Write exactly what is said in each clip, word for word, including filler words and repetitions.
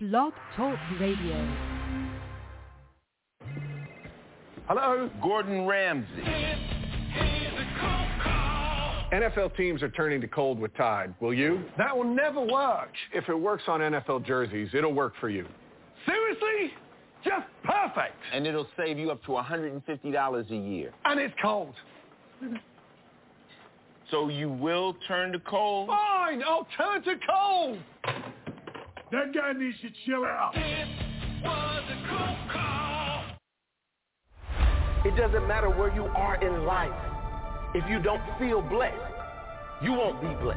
Blog Talk Radio. Hello? Gordon Ramsay. N F L teams are turning to cold with Tide. Will you? That will never work. If it works on N F L jerseys, it'll work for you. Seriously? Just perfect. And it'll save you up to one hundred fifty dollars a year. And it's cold. So you will turn to cold? Fine, I'll turn to cold. That guy needs to chill out. It was a cold call. It doesn't matter where you are in life. If you don't feel blessed, you won't be blessed.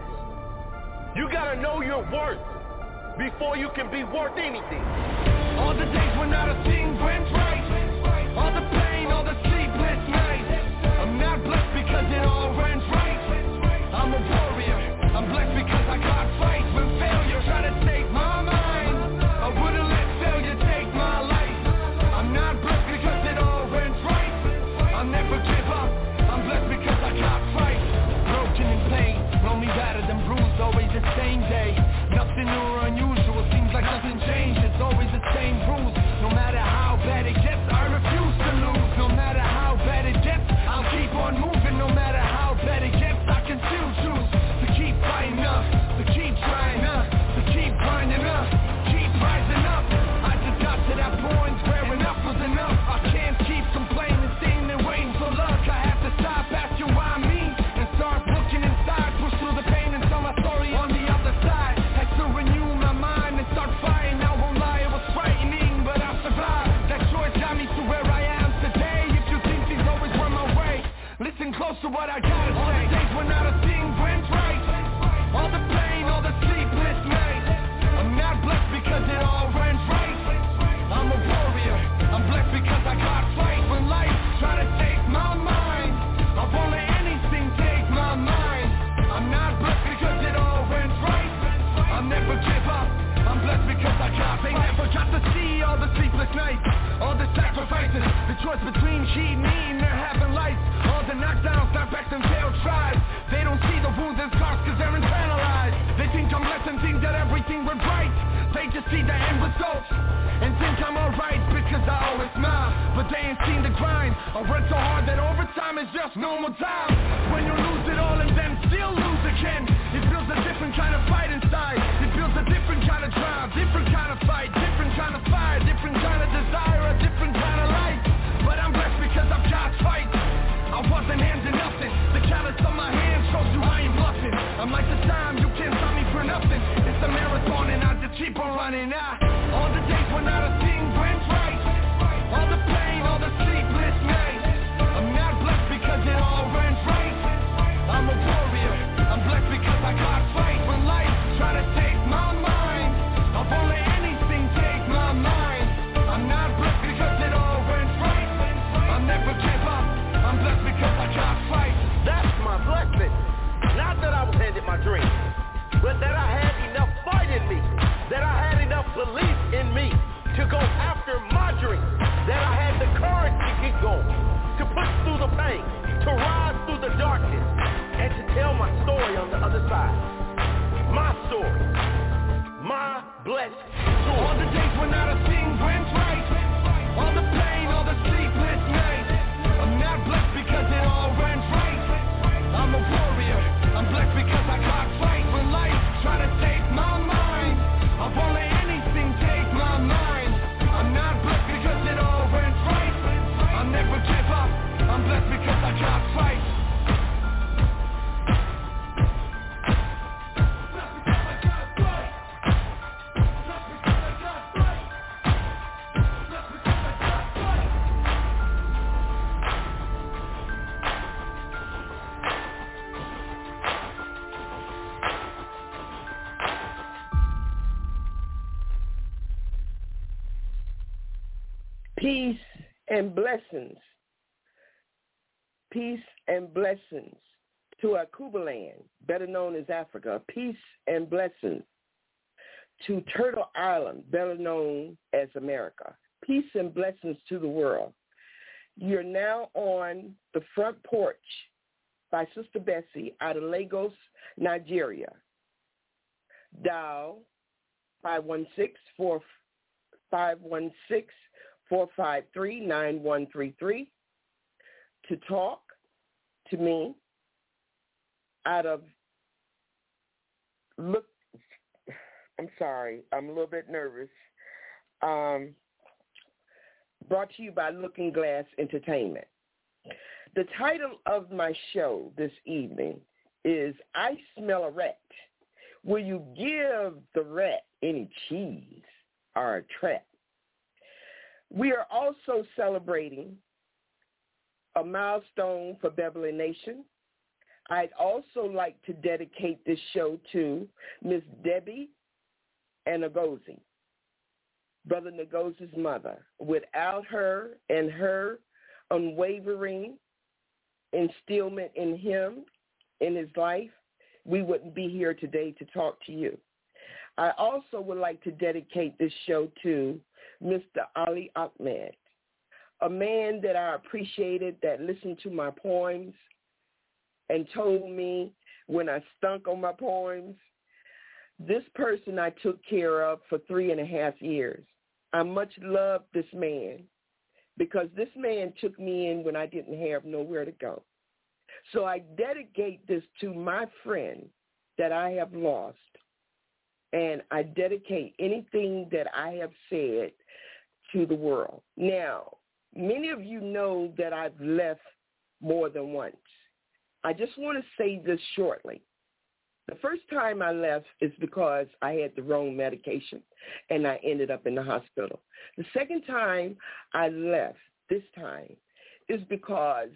You gotta know your worth before you can be worth anything. All the days when not a thing went right. All the pain, all the sleepless nights. I'm not blessed because it all went right. I'm a warrior. I'm blessed because I got fight. When failure try to take my mind, I wouldn't let failure take my life. I'm not blessed because it all went right. I'll never give up. I'm blessed because I got fight. Broken in pain, lonely, battered and bruised, always the same day. Nothing new or unusual, seems like nothing changed. It's always the same rules. No matter how bad it gets, I refuse to lose. No matter how bad it gets, I'll keep on moving. No matter how bad it gets, I can still choose to keep fighting up, to keep trying up, to keep grinding up, keep rising up. I just got to that point where enough was enough. I can't keep complaining, sitting and waiting for luck. I have to stop asking why me and start looking inside. Push through the pain and tell my story on the other side. Had to renew my mind and start fighting. I won't lie, it was frightening, but I survived. That choice got me to where I am today. If you think these always were my way, listen close to what I gotta say. All the days when not a thing went right. All the pain, all the sleepless nights. I'm not blessed because it all went right. I'm a warrior. I'm blessed because I got fight. When life try to take my mind, I won't let anything take my mind. I'm not blessed because it all went right. I'll never give up. I'm blessed because I got. They never got to see all the sleepless nights, all the sacrifices, the choice between cheating me and their having life, all the knockdowns, knockbacks and failed tries. They don't see the wounds and scars cause they're internalized. They think I'm less and think that everything went right. They just see the end results and think I'm alright because I always smile, but they ain't seen the grind. I work so hard that overtime is just normal time. When you lose it all and then still lose again, it builds a different kind of fight inside. It builds a different kind of drive, different kind of fight, different kind of fire, different kind of desire, a different kind of life. But I'm blessed because I've got fight. I wasn't handing nothing. The callus on my hands shows you I ain't bluffing. I'm like the time, you can't stop me for nothing. It's a marathon and I just keep on running. I, all the days when not a thing went right. All the pain, all the sleepless nights. I'm not blessed because it all went right. I'm a warrior. I'm blessed because I got fight. When life try to take my mind, I won't let anything take my mind. I'm not blessed because it all went right. I'll never give up. I'm blessed because I got fight. That's my blessing. Not that I was handed my dream, but that I had enough fight in me, that I had enough belief in me to go after my dream, that I had the courage to keep going, to push through the pain, to rise through the darkness, and to tell my story on the other side. My story. My blessed story. All the days when not a thing went right. All the pain, all the sleepless nights. I'm not blessed because it all went right. I'm a warrior. I'm blessed because I got fight. When life try to take my mind, I won't let anything take my mind. I'm not blessed because it all went right. I'll never give up. I'm blessed because I got fight. Peace and blessings. Peace and blessings to Akuba land, better known as Africa. Peace and blessings to Turtle Island, better known as America. Peace and blessings to the world. You're now on the front porch by Sister Bessie out of Lagos, Nigeria. Dial five one six, four five three, nine one three three to talk to me out of look. I'm sorry, I'm a little bit nervous. Um, brought to you by Looking Glass Entertainment. The title of my show this evening is I Smell a Rat. Will you give the rat any cheese or a trap? We are also celebrating a milestone for Beverly Nation. I'd also like to dedicate this show to Miss Debbie Ngozi, Brother Ngozi's mother. Without her and her unwavering instillment in him, in his life, we wouldn't be here today to talk to you. I also would like to dedicate this show to Mister Ali Ahmed, a man that I appreciated, that listened to my poems and told me when I stunk on my poems. This person I took care of for three and a half years. I much love this man because this man took me in when I didn't have nowhere to go. So I dedicate this to my friend that I have lost, and I dedicate anything that I have said to the world. Now, many of you know that I've left more than once. I just want to say this shortly. The first time I left is because I had the wrong medication, and I ended up in the hospital. The second time I left this time is because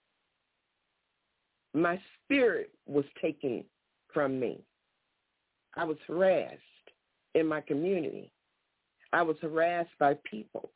my spirit was taken from me. I was harassed in my community. I was harassed by people.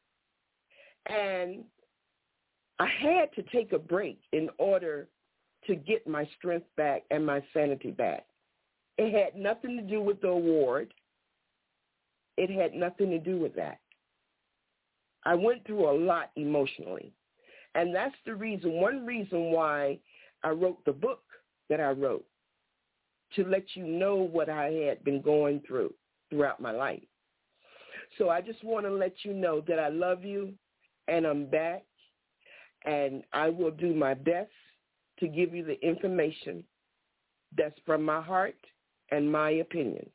And I had to take a break in order to get my strength back and my sanity back. It had nothing to do with the award. It had nothing to do with that. I went through a lot emotionally. And that's the reason, one reason why I wrote the book that I wrote, to let you know what I had been going through throughout my life. So I just want to let you know that I love you, and I'm back, and I will do my best to give you the information that's from my heart and my opinion.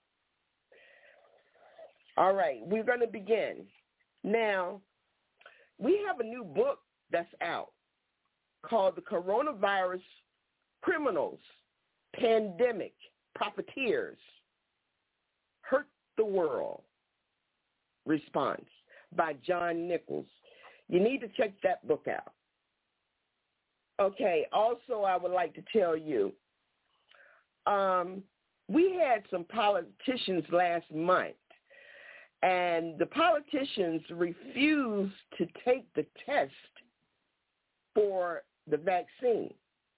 All right, we're going to begin. Now, we have a new book that's out called The Coronavirus Criminals, Pandemic, Profiteers, Hurt the World Response by John Nichols. You need to check that book out. Okay, also I would like to tell you, um, we had some politicians last month, and the politicians refused to take the test for the vaccine.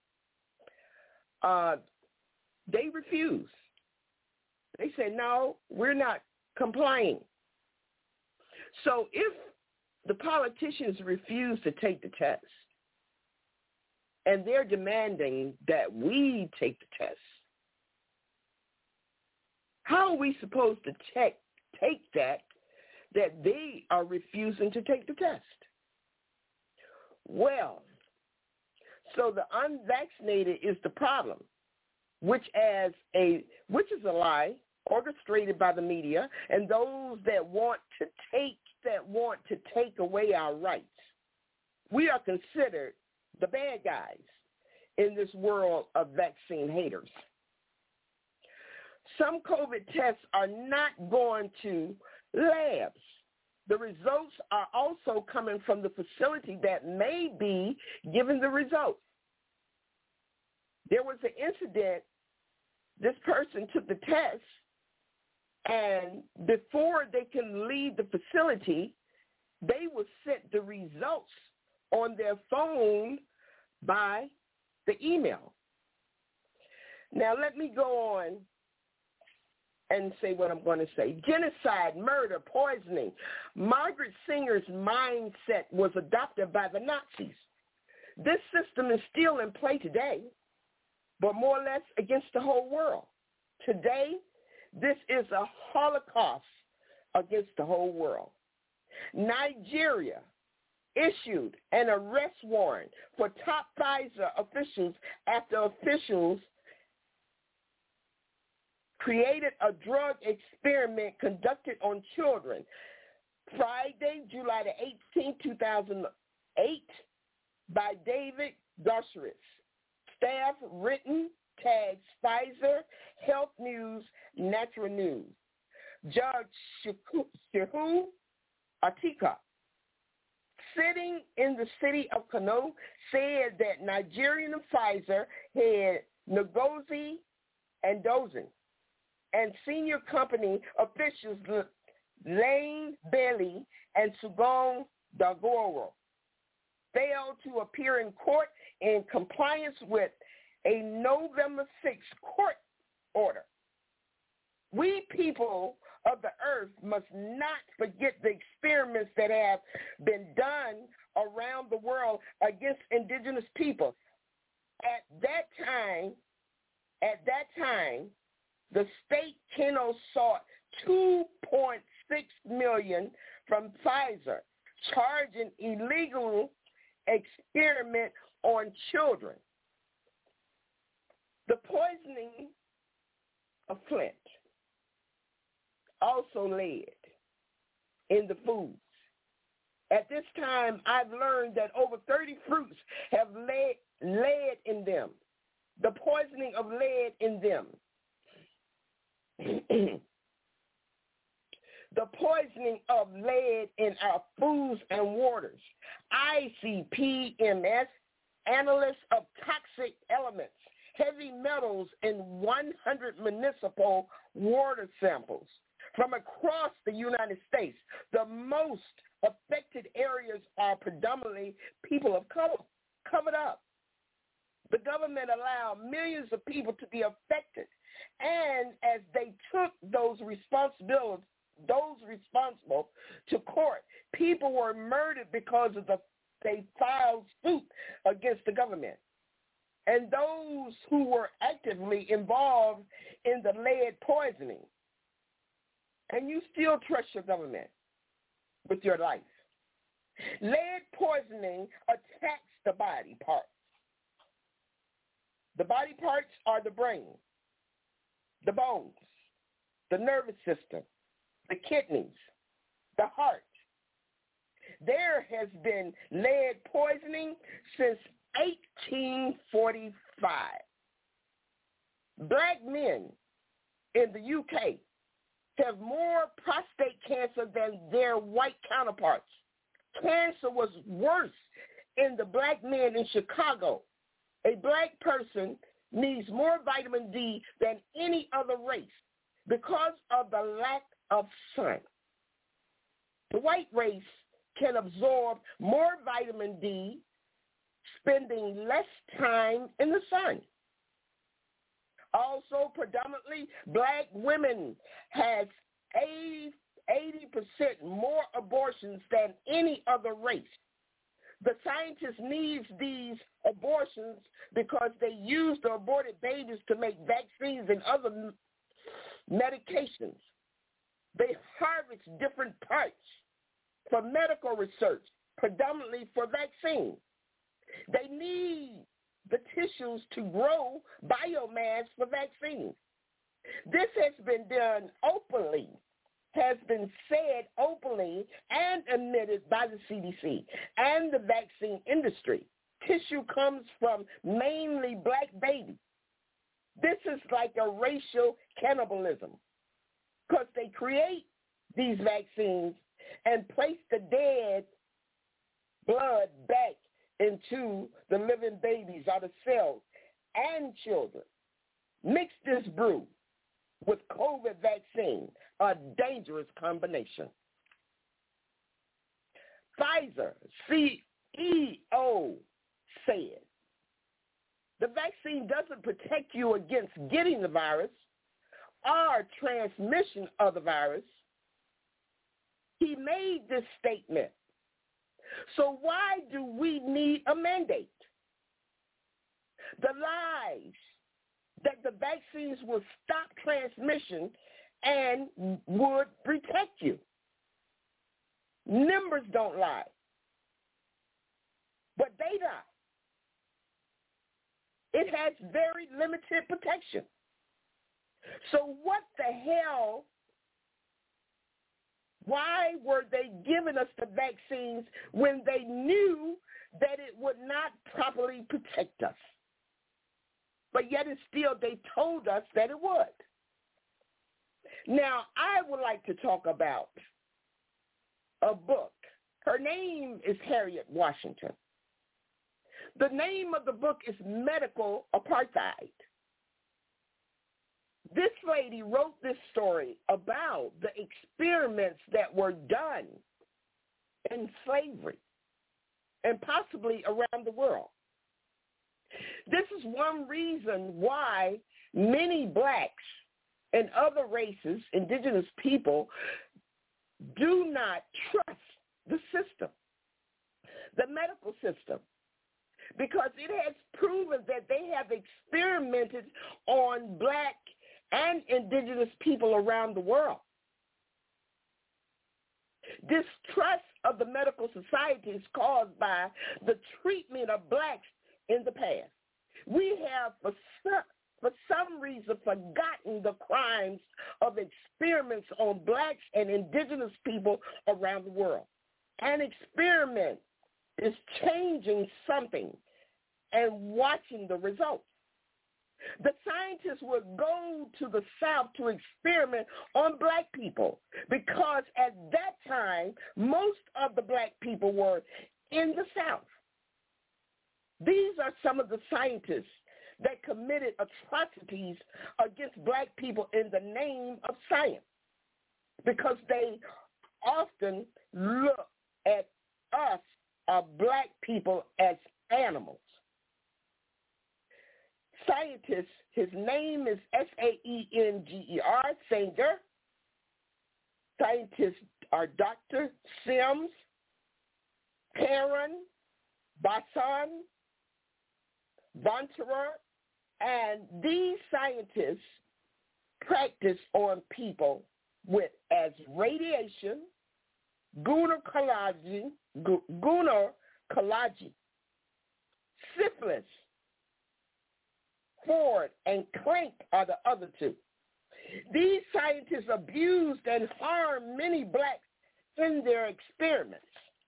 Uh, they refused. They said, no, we're not complying. So if the politicians refuse to take the test, and they're demanding that we take the test, how are we supposed to check, take that, that they are refusing to take the test? Well, so the unvaccinated is the problem, which as a which is a lie orchestrated by the media and those that want to take that want to take away our rights. We are considered the bad guys in this world of vaccine haters. Some COVID tests are not going to labs. The results are also coming from the facility that may be giving the results. There was an incident, this person took the test, and before they can leave the facility, they were sent the results on their phone by the email. Now let me go on and say what I'm going to say. Genocide, murder, poisoning. Margaret Sanger's mindset was adopted by the Nazis. This system is still in play today, but more or less against the whole world. Today, This is a holocaust against the whole world. Nigeria issued an arrest warrant for top Pfizer officials after officials created a drug experiment conducted on children. Friday, July the eighteenth, two thousand eight, by David Gosseris. Staff written, tags Pfizer, Health News, Natural News. Judge Shehu Atika, sitting in the city of Kano, said that Nigerian Pfizer head Ngozi and Dozin and senior company officials Lane Bailey and Sugon Dagoro failed to appear in court in compliance with a November sixth court order. We people of the earth must not forget the experiments that have been done around the world against indigenous people. At that time, at that time, the state Kano sought two point six million dollars from Pfizer, charging illegal experiment on children. The poisoning of Flint also led in the foods. At this time, I've learned that over thirty fruits have lead, lead in them, the poisoning of lead in them. The poisoning of lead in our foods and waters. I C P M S, analysts of toxic elements, heavy metals in one hundred municipal water samples from across the United States. The most affected areas are predominantly people of color, covered up. The government allowed millions of people to be affected, and as they took those responsibilities, those responsible to court, people were murdered because of the they filed suit against the government. And those who were actively involved in the lead poisoning. And you still trust your government with your life. Lead poisoning attacks the body parts. The body parts are the brain, the bones, the nervous system, the kidneys, the heart. There has been lead poisoning since eighteen forty-five. Black men in the U K have more prostate cancer than their white counterparts. Cancer was worse in the black men in Chicago. A black person needs more vitamin D than any other race because of the lack of sun. The white race can absorb more vitamin D, spending less time in the sun. Also, predominantly black women has eighty percent more abortions than any other race. The scientists need these abortions because they use the aborted babies to make vaccines and other medications. They harvest different parts for medical research, predominantly for vaccines. They need the tissues to grow biomass for vaccines. This has been done openly, has been said openly and admitted by the C D C and the vaccine industry. Tissue comes from mainly black babies. This is like a racial cannibalism because they create these vaccines and place the dead blood back into the living babies or the cells and children. Mix this brew with COVID vaccine, a dangerous combination. Pfizer C E O said, the vaccine doesn't protect you against getting the virus or transmission of the virus. He made this statement. So why do we need a mandate? The lies that the vaccines will stop transmission and would protect you. Numbers don't lie, but data, it has very limited protection. So what the hell, why were they giving us the vaccines when they knew that it would not properly protect us? But yet and still they told us that it would. Now, I would like to talk about a book. Her name is Harriet Washington. The name of the book is Medical Apartheid. This lady wrote this story about the experiments that were done in slavery and possibly around the world. This is one reason why many blacks and other races, indigenous people, do not trust the system, the medical system, because it has proven that they have experimented on black and indigenous people around the world. Distrust of the medical society is caused by the treatment of blacks in the past. We have, for some, for some reason, forgotten the crimes of experiments on blacks and indigenous people around the world. An experiment is changing something and watching the results. The scientists would go to the South to experiment on black people because at that time, most of the black people were in the South. These are some of the scientists that committed atrocities against black people in the name of science because they often look at us, uh, black people, as animals. Scientist, his name is S A E N G E R, Sanger. Scientists are Doctor Sims, Perrin, Bassan, Vonterer, and these scientists practice on people with as radiation, gynecology, gynecology, syphilis, Ford, and Clink are the other two. These scientists abused and harmed many blacks in their experiments.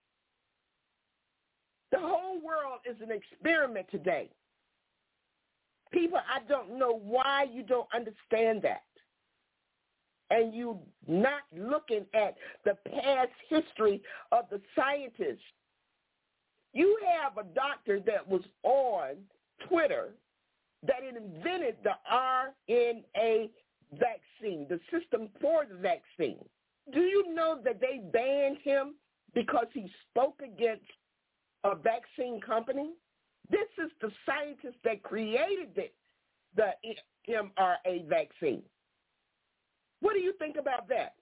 The whole world is an experiment today. People, I don't know why you don't understand that. And you not looking at the past history of the scientists. You have a doctor that was on Twitter that invented the R N A vaccine, the system for the vaccine. Do you know that they banned him because he spoke against a vaccine company? This is the scientist that created the, the M R N A vaccine. What do you think about that?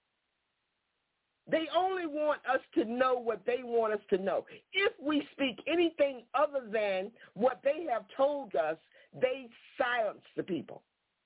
They only want us to know what they want us to know. If we speak anything other than what they have told us, they silence the people.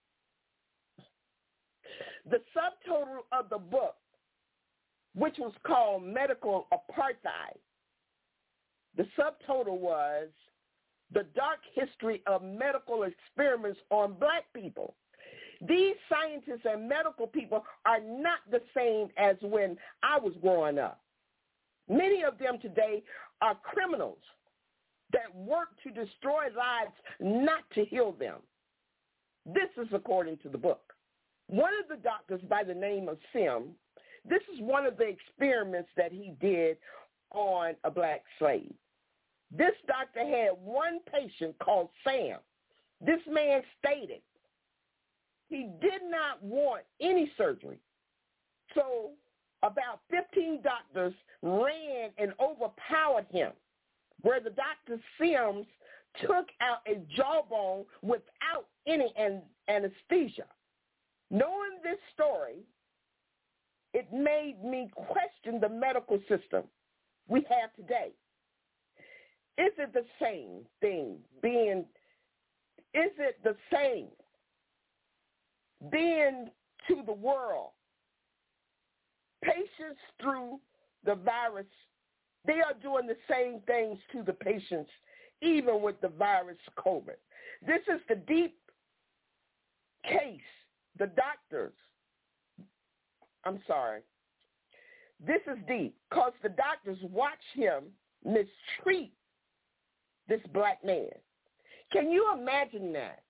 The subtitle of the book, which was called Medical Apartheid, the subtitle was The Dark History of Medical Experiments on Black People. These scientists and medical people are not the same as when I was growing up. Many of them today are criminals that work to destroy lives, not to heal them. This is according to the book. One of the doctors by the name of Sim, this is one of the experiments that he did on a black slave. This doctor had one patient called Sam. This man stated he did not want any surgery. So about fifteen doctors ran and overpowered him, where the Doctor Sims took out a jawbone without any an- anesthesia. Knowing this story, it made me question the medical system we have today. Is it the same thing being, is it the same being to the world. Patients through the virus, they are doing the same things to the patients, even with the virus COVID. This is the deep case. The doctors, I'm sorry, this is deep because the doctors watch him mistreat this black man. Can you imagine that?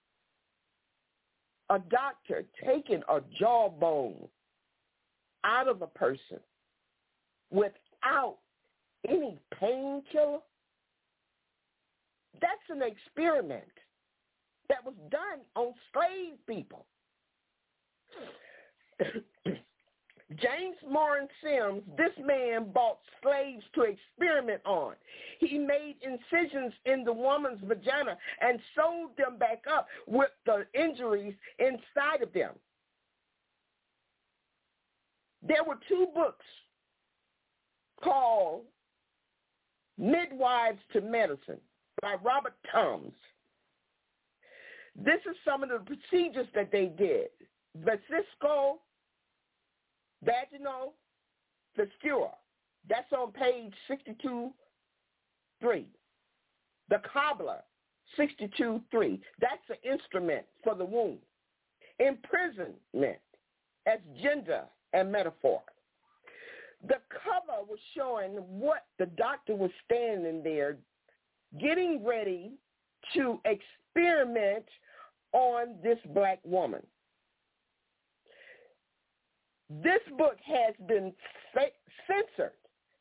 A doctor taking a jawbone out of a person without any painkiller? That's an experiment that was done on slave people. James Morris Sims, this man bought slaves to experiment on. He made incisions in the woman's vagina and sewed them back up with the injuries inside of them. There were two books called Midwives to Medicine by Robert Toms. This is some of the procedures that they did. Vesico, vaginal fistula. That's on page sixty-two three. The cobbler, sixty-two three. That's the instrument for the womb. Imprisonment as gender and metaphor. The cover was showing what the doctor was standing there getting ready to experiment on this black woman. This book has been censored.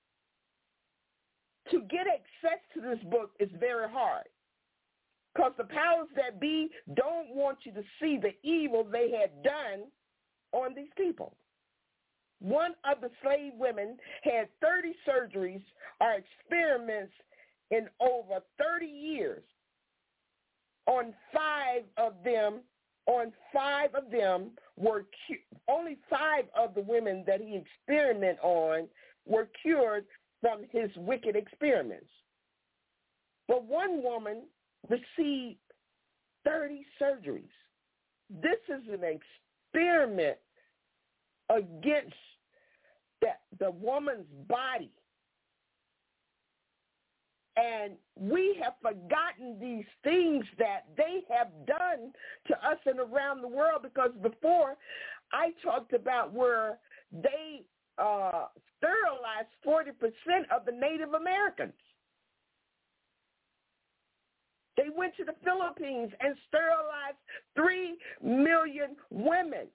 To get access to this book is very hard because the powers that be don't want you to see the evil they had done on these people. One of the slave women had thirty surgeries or experiments in over thirty years. On five of them, on five of them were cu- only five of the women that he experimented on were cured from his wicked experiments. But one woman received thirty surgeries. This is an experiment against that the woman's body. And we have forgotten these things that they have done to us and around the world, because before I talked about where they uh, sterilized forty percent of the Native Americans. They went to the Philippines and sterilized three million women.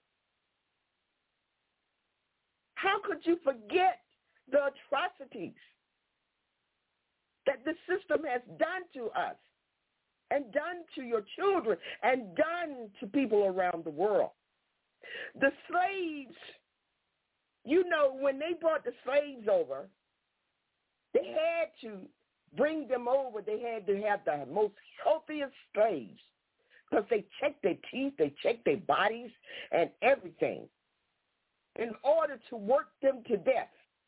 How could you forget the atrocities that the system has done to us and done to your children and done to people around the world? The slaves, you know, when they brought the slaves over, they had to bring them over. They had to have the most healthiest slaves because they checked their teeth, they checked their bodies and everything in order to work them to death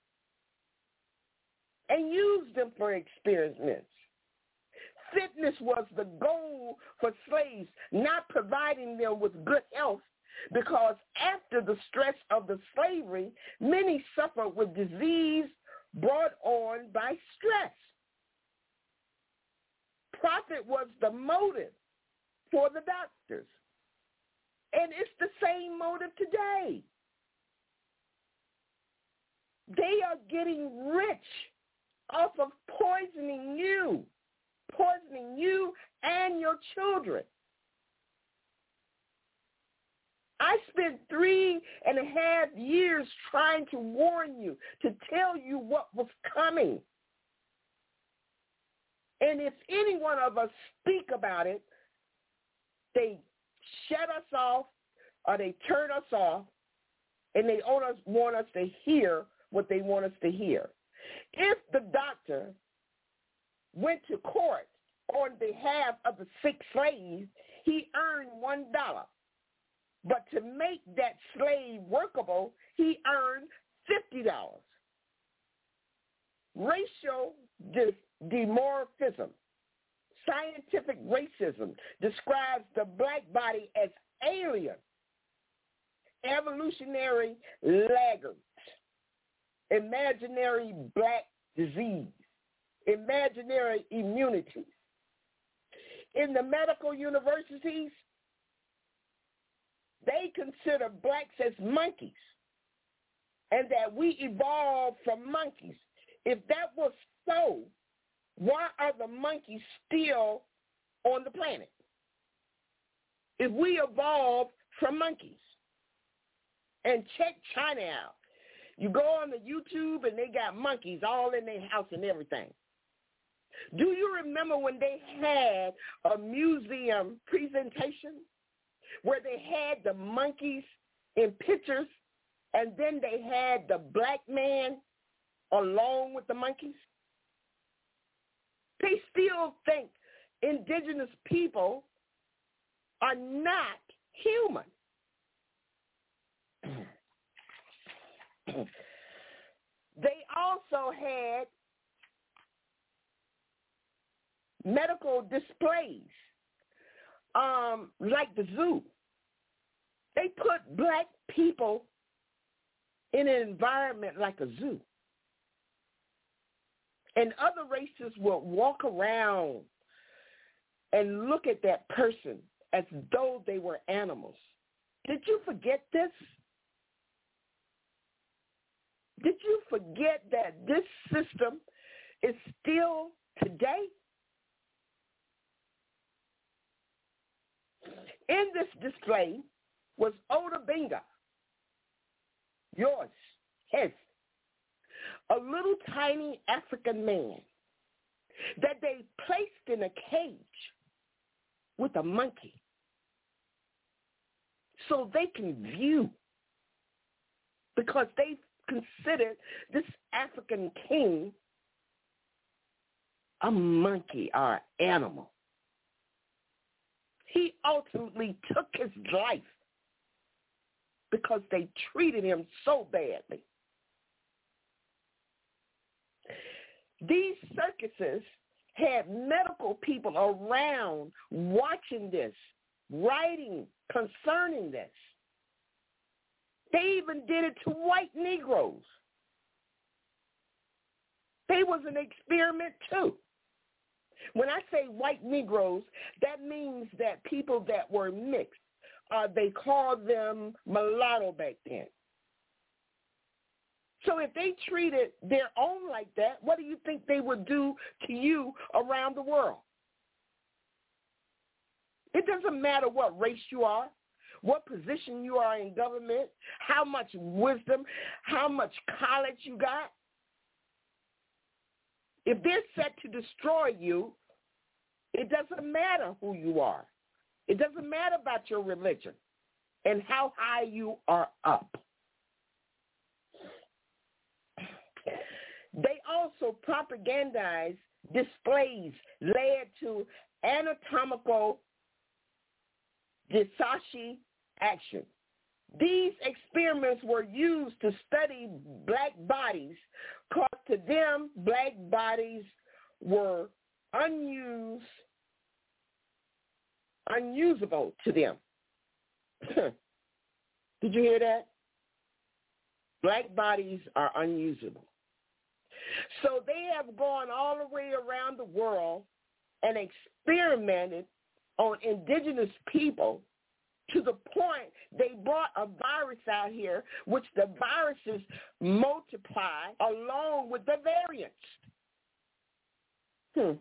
and use them for experiments. Fitness was the goal for slaves, not providing them with good health, because after the stress of the slavery, many suffered with disease brought on by stress. Profit was the motive for the doctors, and it's the same motive today. They are getting rich off of poisoning you, poisoning you and your children. I spent three and a half years trying to warn you, to tell you what was coming. And if any one of us speak about it, they shut us off or they turn us off, and they want us to hear what they want us to hear. If the doctor went to court on behalf of the sick slave, he earned one dollar. But to make that slave workable, he earned fifty dollars. Racial dimorphism, scientific racism, describes the black body as alien evolutionary laggards, imaginary black disease, imaginary immunities. In the medical universities, they consider blacks as monkeys and that we evolved from monkeys. If that was so, why are the monkeys still on the planet? If we evolved from monkeys. And check China out. You go on the YouTube and they got monkeys all in their house and everything. Do you remember when they had a museum presentation where they had the monkeys in pictures and then they had the black man along with the monkeys? They still think indigenous people are not human. They also had medical displays, um, like the zoo. They put black people in an environment like a zoo. And other races will walk around and look at that person as though they were animals. Did you forget this? Did you forget that this system is still today? In this display was Oda Benga, yours, his, a little tiny African man that they placed in a cage with a monkey so they can view, because they considered this African king a monkey or an animal. He ultimately took his life because they treated him so badly. These circuses had medical people around watching this, writing concerning this. They even did it to white Negroes. They was an experiment too. When I say white Negroes, that means that people that were mixed, uh, they called them mulatto back then. So if they treated their own like that, what do you think they would do to you around the world? It doesn't matter what race you are, what position you are in government, how much wisdom, how much college you got. If they're set to destroy you, it doesn't matter who you are. It doesn't matter about your religion and how high you are up. They also propagandized displays led to anatomical Disashi action. These experiments were used to study black bodies, because to them, black bodies were unused, unusable to them. Did you hear that? Black bodies are unusable. So they have gone all the way around the world and experimented on indigenous people to the point they brought a virus out here, which the viruses multiply along with the variants. Hmm.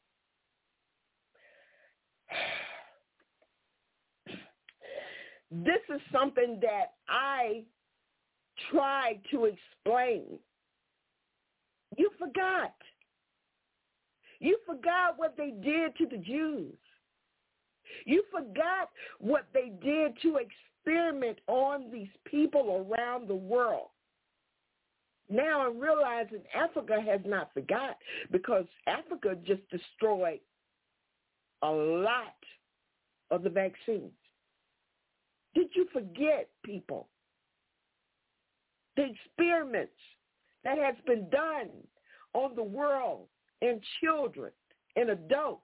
This is something that I tried to explain. You forgot. You forgot what they did to the Jews. You forgot what they did to experiment on these people around the world. Now I'm realizing Africa has not forgot, because Africa just destroyed a lot of the vaccines. Did you forget, people, the experiments that has been done on the world in children and adults?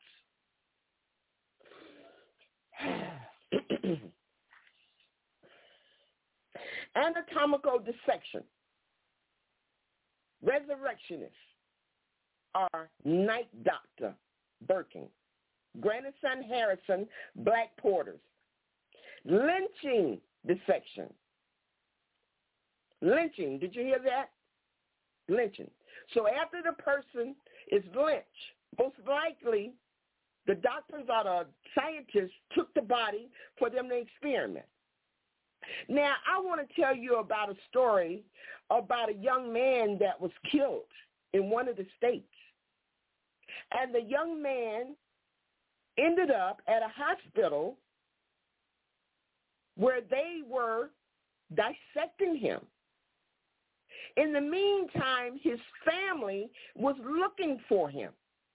Anatomical dissection. Resurrectionists are Night Doctor Birkin, Grandson Harrison, Black Porters. Lynching dissection. Lynching, did you hear that? Lynching. So after the person is lynched, most likely the doctors or the scientists took the body for them to experiment. Now, I want to tell you about a story about a young man that was killed in one of the states. And the young man ended up at a hospital where they were dissecting him. In the meantime, his family was looking for him.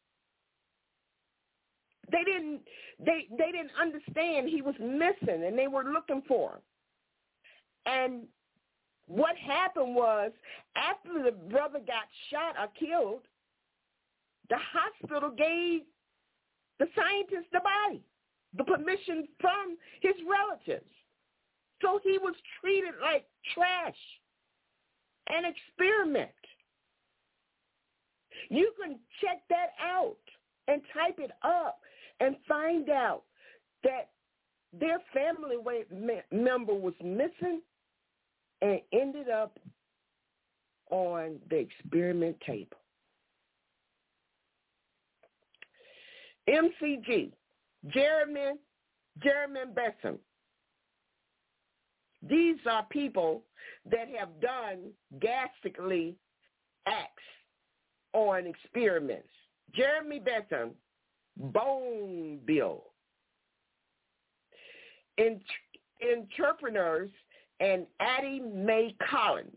They didn't they they didn't understand he was missing, and they were looking for him. And what happened was, after the brother got shot or killed, the hospital gave the scientist the body, the permission from his relatives. So he was treated like trash, an experiment. You can check that out and type it up and find out that their family member was missing and ended up on the experiment table. M C G, Jeremy, Jeremy Bentham. These are people that have done ghastly acts on experiments. Jeremy Bentham, Bone Bill. Int- entrepreneurs and Addie Mae Collins.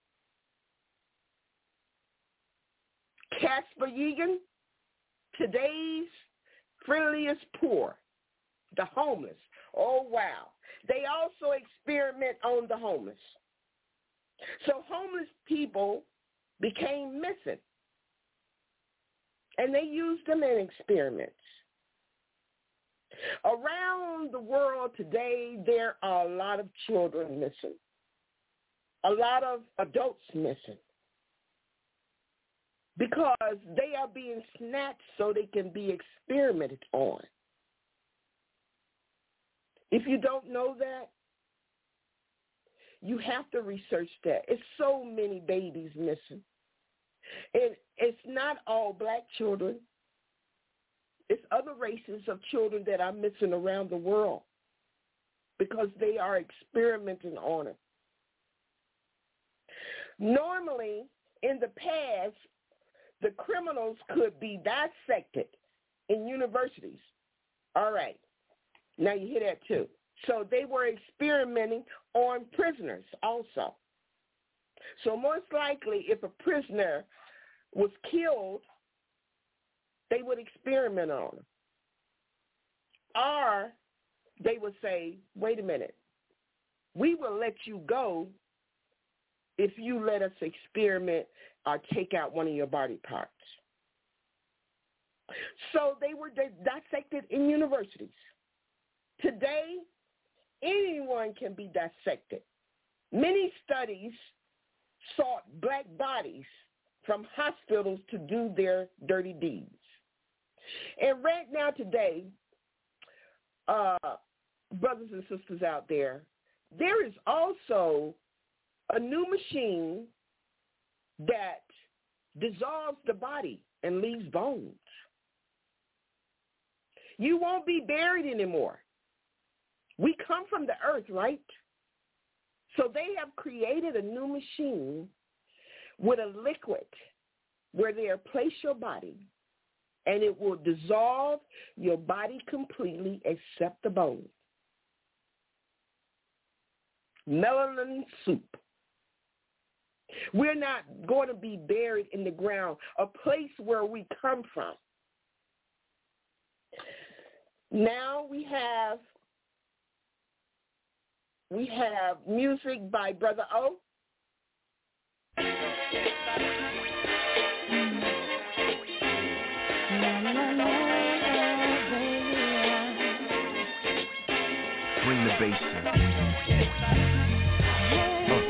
Casper Egan, today's friendliest poor, the homeless. Oh, wow. They also experiment on the homeless. So homeless people became missing, and they used them in experiments. Around the world today, there are a lot of children missing, a lot of adults missing, because they are being snatched so they can be experimented on. If you don't know that, you have to research that. It's so many babies missing. And it's not all black children. It's other races of children that are missing around the world because they are experimenting on it. Normally, in the past, the criminals could be dissected in universities. All right. Now you hear that too. So they were experimenting on prisoners also. So most likely, if a prisoner was killed, they would experiment on him. Or they would say, wait a minute, we will let you go if you let us experiment or take out one of your body parts. So they were dissected in universities. Today, anyone can be dissected. Many studies sought black bodies from hospitals to do their dirty deeds. And right now today, uh, brothers and sisters out there, there is also a new machine that dissolves the body and leaves bones. You won't be buried anymore. We come from the earth, right? So they have created a new machine with a liquid where they'll place your body, and it will dissolve your body completely except the bone. Melanin soup. We're not going to be buried in the ground, a place where we come from. Now we have we have music by Brother O. Bring the bass in. Uh.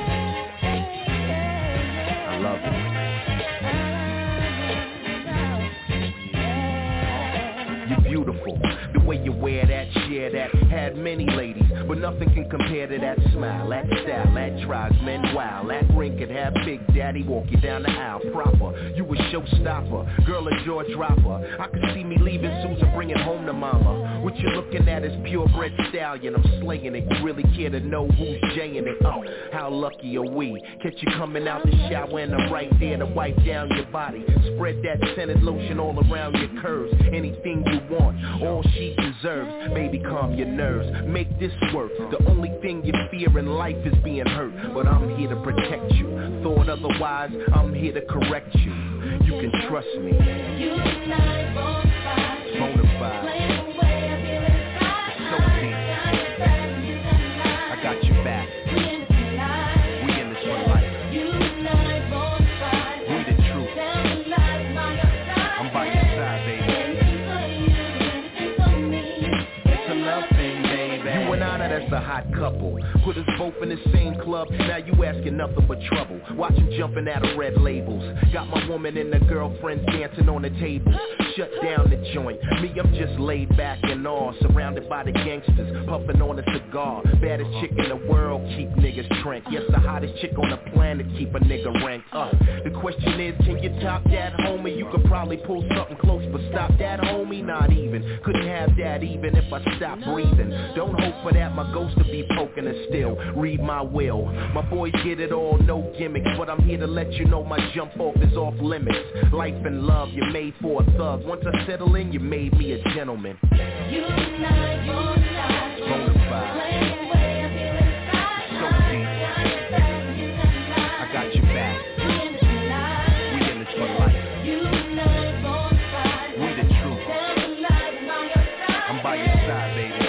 you wear that, share that. Had many ladies, but nothing can compare to that smile, that style, that drives men wild. That ring could have Big Daddy walk you down the aisle proper. You a showstopper, girl a jaw dropper. I could see me leaving Susan, bringing home to mama. What you looking at is purebred stallion. I'm slaying it. You really care to know who's jaying it? Oh, how lucky are we? Catch you coming out the shower and I'm right there to wipe down your body. Spread that scented lotion all around your curves. Anything you want, all she deserves. Baby, calm your nerves, make this work. The only thing you fear in life is being hurt, but I'm here to protect you. Thought otherwise, I'm here to correct you. You can trust me. You like bonafide. Bonafide. So deep. I got your back. We in this for life. We the truth. I'm by your side, baby. It's a love thing, baby. You and I, that's a hot couple. Put us both in the same club. Now you asking nothing but trouble. Watch him jumping out of red labels. Got my woman and the girlfriends dancing on the tables. Shut down the joint. Me, I'm just laid back and all, surrounded by the gangsters, puffing on a cigar. Baddest chick in the world, keep niggas trank. Yes, the hottest chick on the planet, keep a nigga ranked up. The question is, can you top that, homie? You could probably pull something close, but stop that, homie? Not even. Couldn't have that even if I stopped breathing. Don't hope for that, my ghost to be poking us still. Read my will. My boys get it all, no gimmicks, but I'm here to let you know my jump off is off limits. Life and love, you're made for a thug. Once I settle in, you made me a gentleman. You like your side. Bonafide. So deep. I got your back. We in this for life. We the truth. I'm by your side, baby.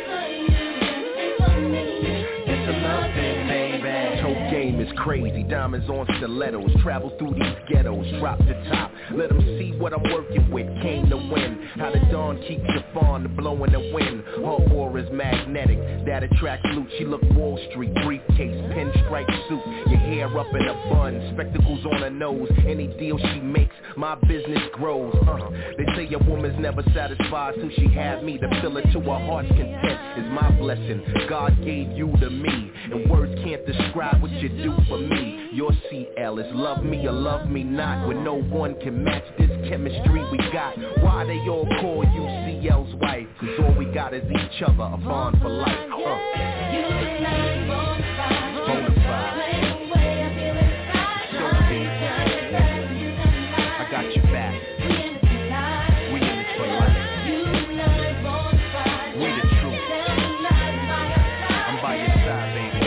It's a love thing, baby. Toe game is crazy. Diamonds on stilettos. Travel through these ghettos. Drop the top. Let them see what I'm working with. Came to win. How the dawn keeps your fawn to blow in the wind. Her aura's magnetic. That attracts loot. She look Wall Street. Briefcase, pinstripe suit. Your hair up in a bun. Spectacles on her nose. Any deal she makes, my business grows. Uh, they say a woman's never satisfied till she had me. To fill it to her heart's content is my blessing. God gave you to me. And words can't describe what you do for me. Your C L is love me or love me not. When no one can match this chemistry we got. Why they all call you C L's wife? Cause all we got is each other, a bond for life. Uh. Bonafide. So deep. I got your back. We in this for life. We the truth. I'm by your side, baby.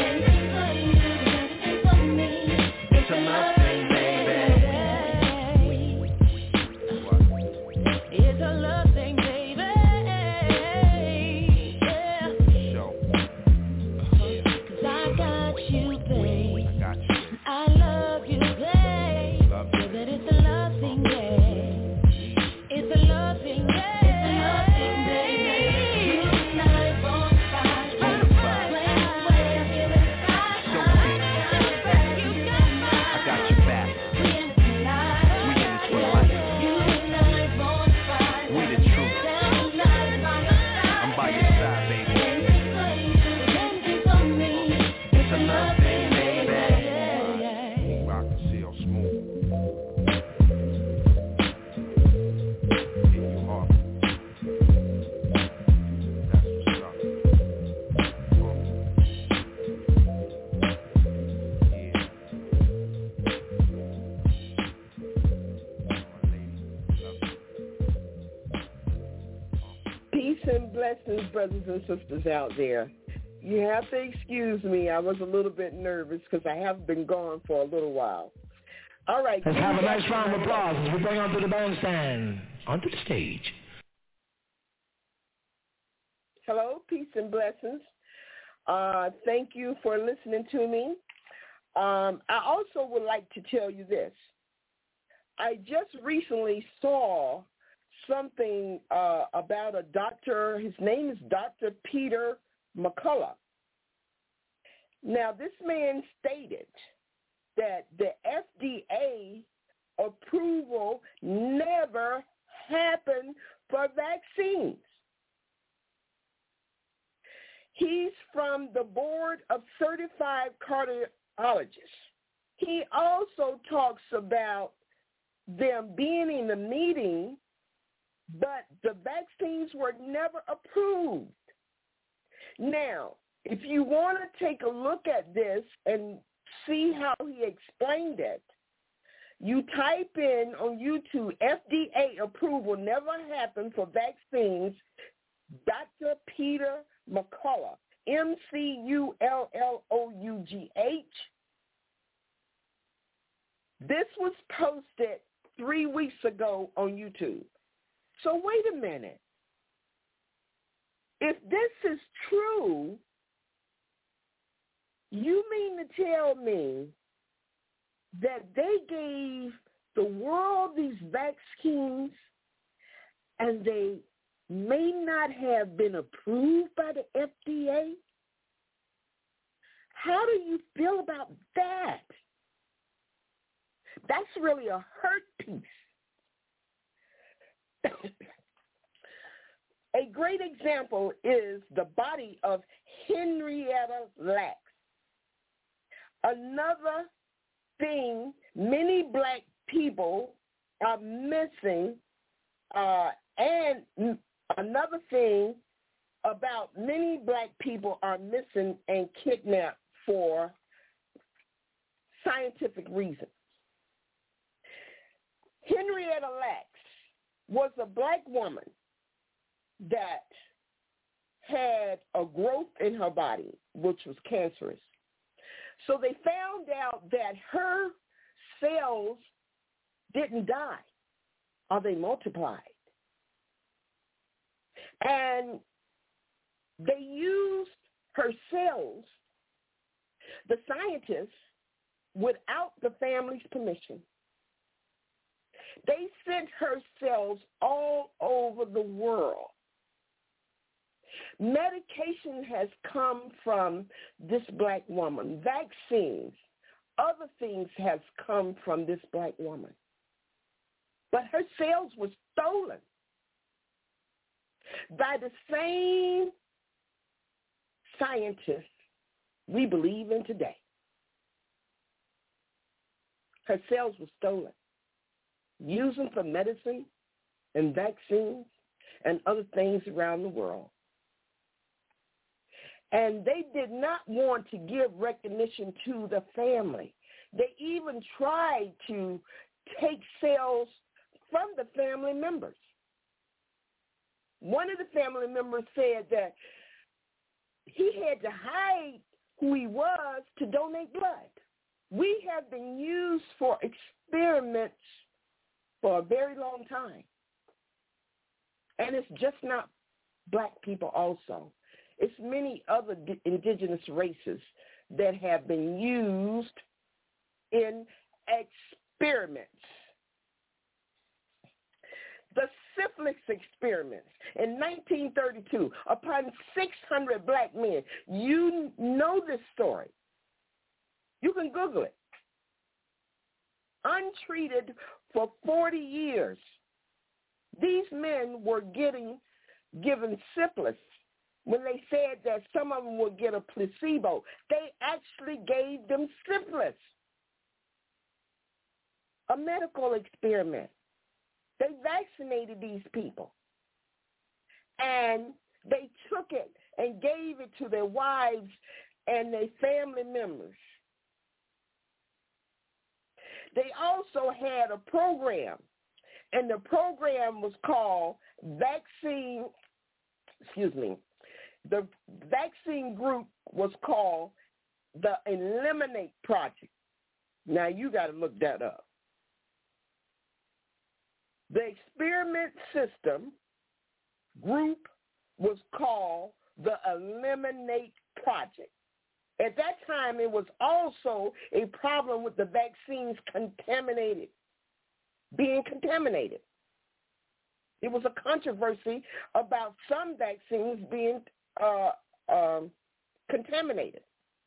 It's a love thing, baby. It's a love thing, baby. Yeah. Show. Cause I got you, babe. I got you. I love you, babe. Love you. But it's a love thing, yeah. It's a love thing, yeah. It's a love thing, baby. You like bonafide. Bonafide. So deep. I got your back. We in this for life. We the truth. I'm by your side, baby. It's a love thing, baby. Rock and seal smooth. Hit you hard. That's what's up. Uh. Yeah. All right, ladies. Love you. Peace and blessings, brothers and sisters out there. You have to excuse me. I was a little bit nervous because I have been gone for a little while. All right. Let's have a nice round of applause as we bring onto the bandstand, onto the stage. Hello, peace and blessings. Uh, thank you for listening to me. Um, I also would like to tell you this. I just recently saw something uh, about a doctor. His name is Doctor Peter McCullough. Now, this man stated that the F D A approval never happened for vaccines. He's from the Board of Certified Cardiologists. He also talks about them being in the meeting, but the vaccines were never approved. Now, if you want to take a look at this and see how he explained it, you type in on YouTube, F D A approval never happened for vaccines, Doctor Peter McCullough, M C U L L O U G H. This was posted three weeks ago on YouTube. So wait a minute. If this is true, you mean to tell me that they gave the world these vaccines and they may not have been approved by the F D A? How do you feel about that? That's really a hurt piece. A great example is the body of Henrietta Lacks. Another thing many black people are missing, uh, and another thing about many black people are missing and kidnapped for scientific reasons. Henrietta Lacks was a black woman that had a growth in her body, which was cancerous. So they found out that her cells didn't die, or they multiplied. And they used her cells, the scientists, without the family's permission. They sent her cells all over the world. Medication has come from this black woman. Vaccines, other things have come from this black woman. But her cells were stolen by the same scientists we believe in today. Her cells were stolen, used them for medicine and vaccines and other things around the world. And they did not want to give recognition to the family. They even tried to take cells from the family members. One of the family members said that he had to hide who he was to donate blood. We have been used for experiments for a very long time. And it's just not black people also. It's many other indigenous races that have been used in experiments. The syphilis experiments in nineteen thirty-two upon six hundred black men. You know this story. You can Google it. Untreated for forty years. These men were getting given syphilis. When they said that some of them would get a placebo, they actually gave them syphilis. A medical experiment. They vaccinated these people. And they took it and gave it to their wives and their family members. They also had a program, and the program was called Vaccine, excuse me, the vaccine group was called the Eliminate Project. Now, you got to look that up. The experiment system group was called the Eliminate Project. At that time, it was also a problem with the vaccines contaminated, being contaminated. It was a controversy about some vaccines being uh, um, contaminated.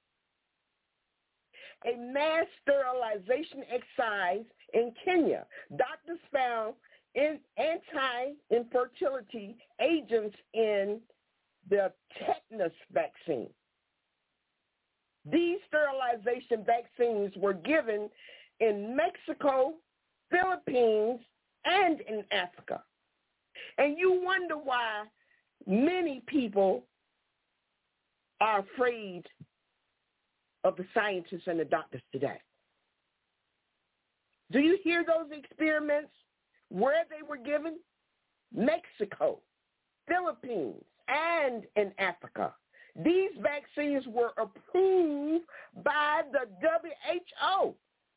A mass sterilization exercise in Kenya. Doctors found in anti-infertility agents in the tetanus vaccine. These sterilization vaccines were given in Mexico, Philippines, and in Africa. And you wonder why many people are afraid of the scientists and the doctors today. Do you hear those experiments where they were given? Mexico, Philippines, and in Africa. These vaccines were approved by the W H O.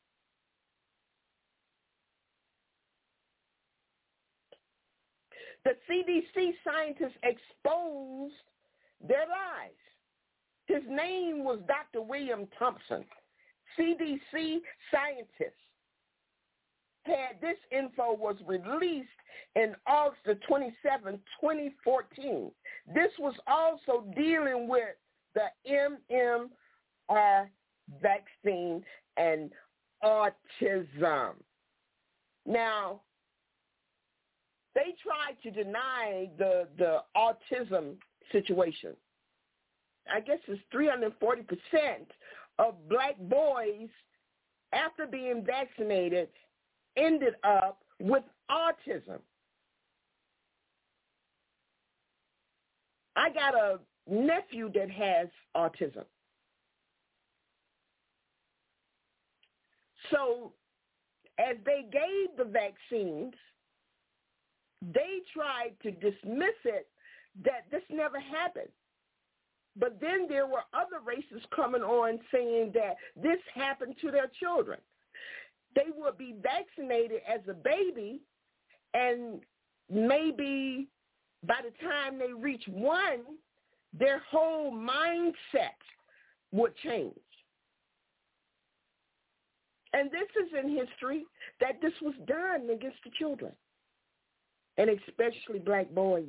The C D C scientists exposed their lies. His name was Doctor William Thompson. C D C scientists had this info was released in August the twenty-seventh, twenty fourteen. This was also dealing with the M M R vaccine and autism. Now, they tried to deny the, the autism situation. I guess it's three hundred forty percent of black boys after being vaccinated ended up with autism. I got a nephew that has autism. So as they gave the vaccines, they tried to dismiss it that this never happened. But then there were other races coming on saying that this happened to their children. They would be vaccinated as a baby, and maybe by the time they reach one, their whole mindset would change. And this is in history that this was done against the children, and especially black boys.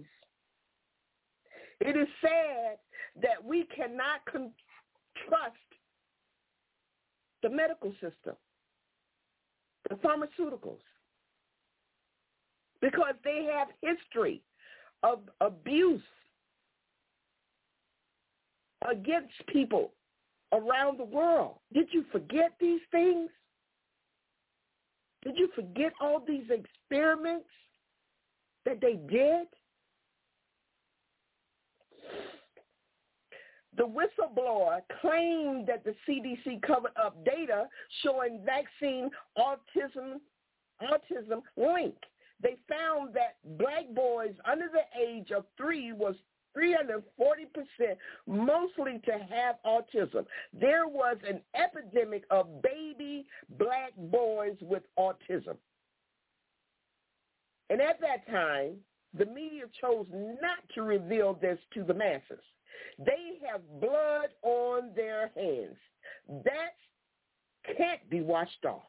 It is sad that we cannot con- trust the medical system, the pharmaceuticals, because they have history of abuse against people around the world. Did you forget these things? Did you forget all these experiments that they did? The whistleblower claimed that the C D C covered up data showing vaccine autism autism link. They found that black boys under the age of three was three hundred forty percent mostly to have autism. There was an epidemic of baby black boys with autism. And at that time, the media chose not to reveal this to the masses. They have blood on their hands. That can't be washed off.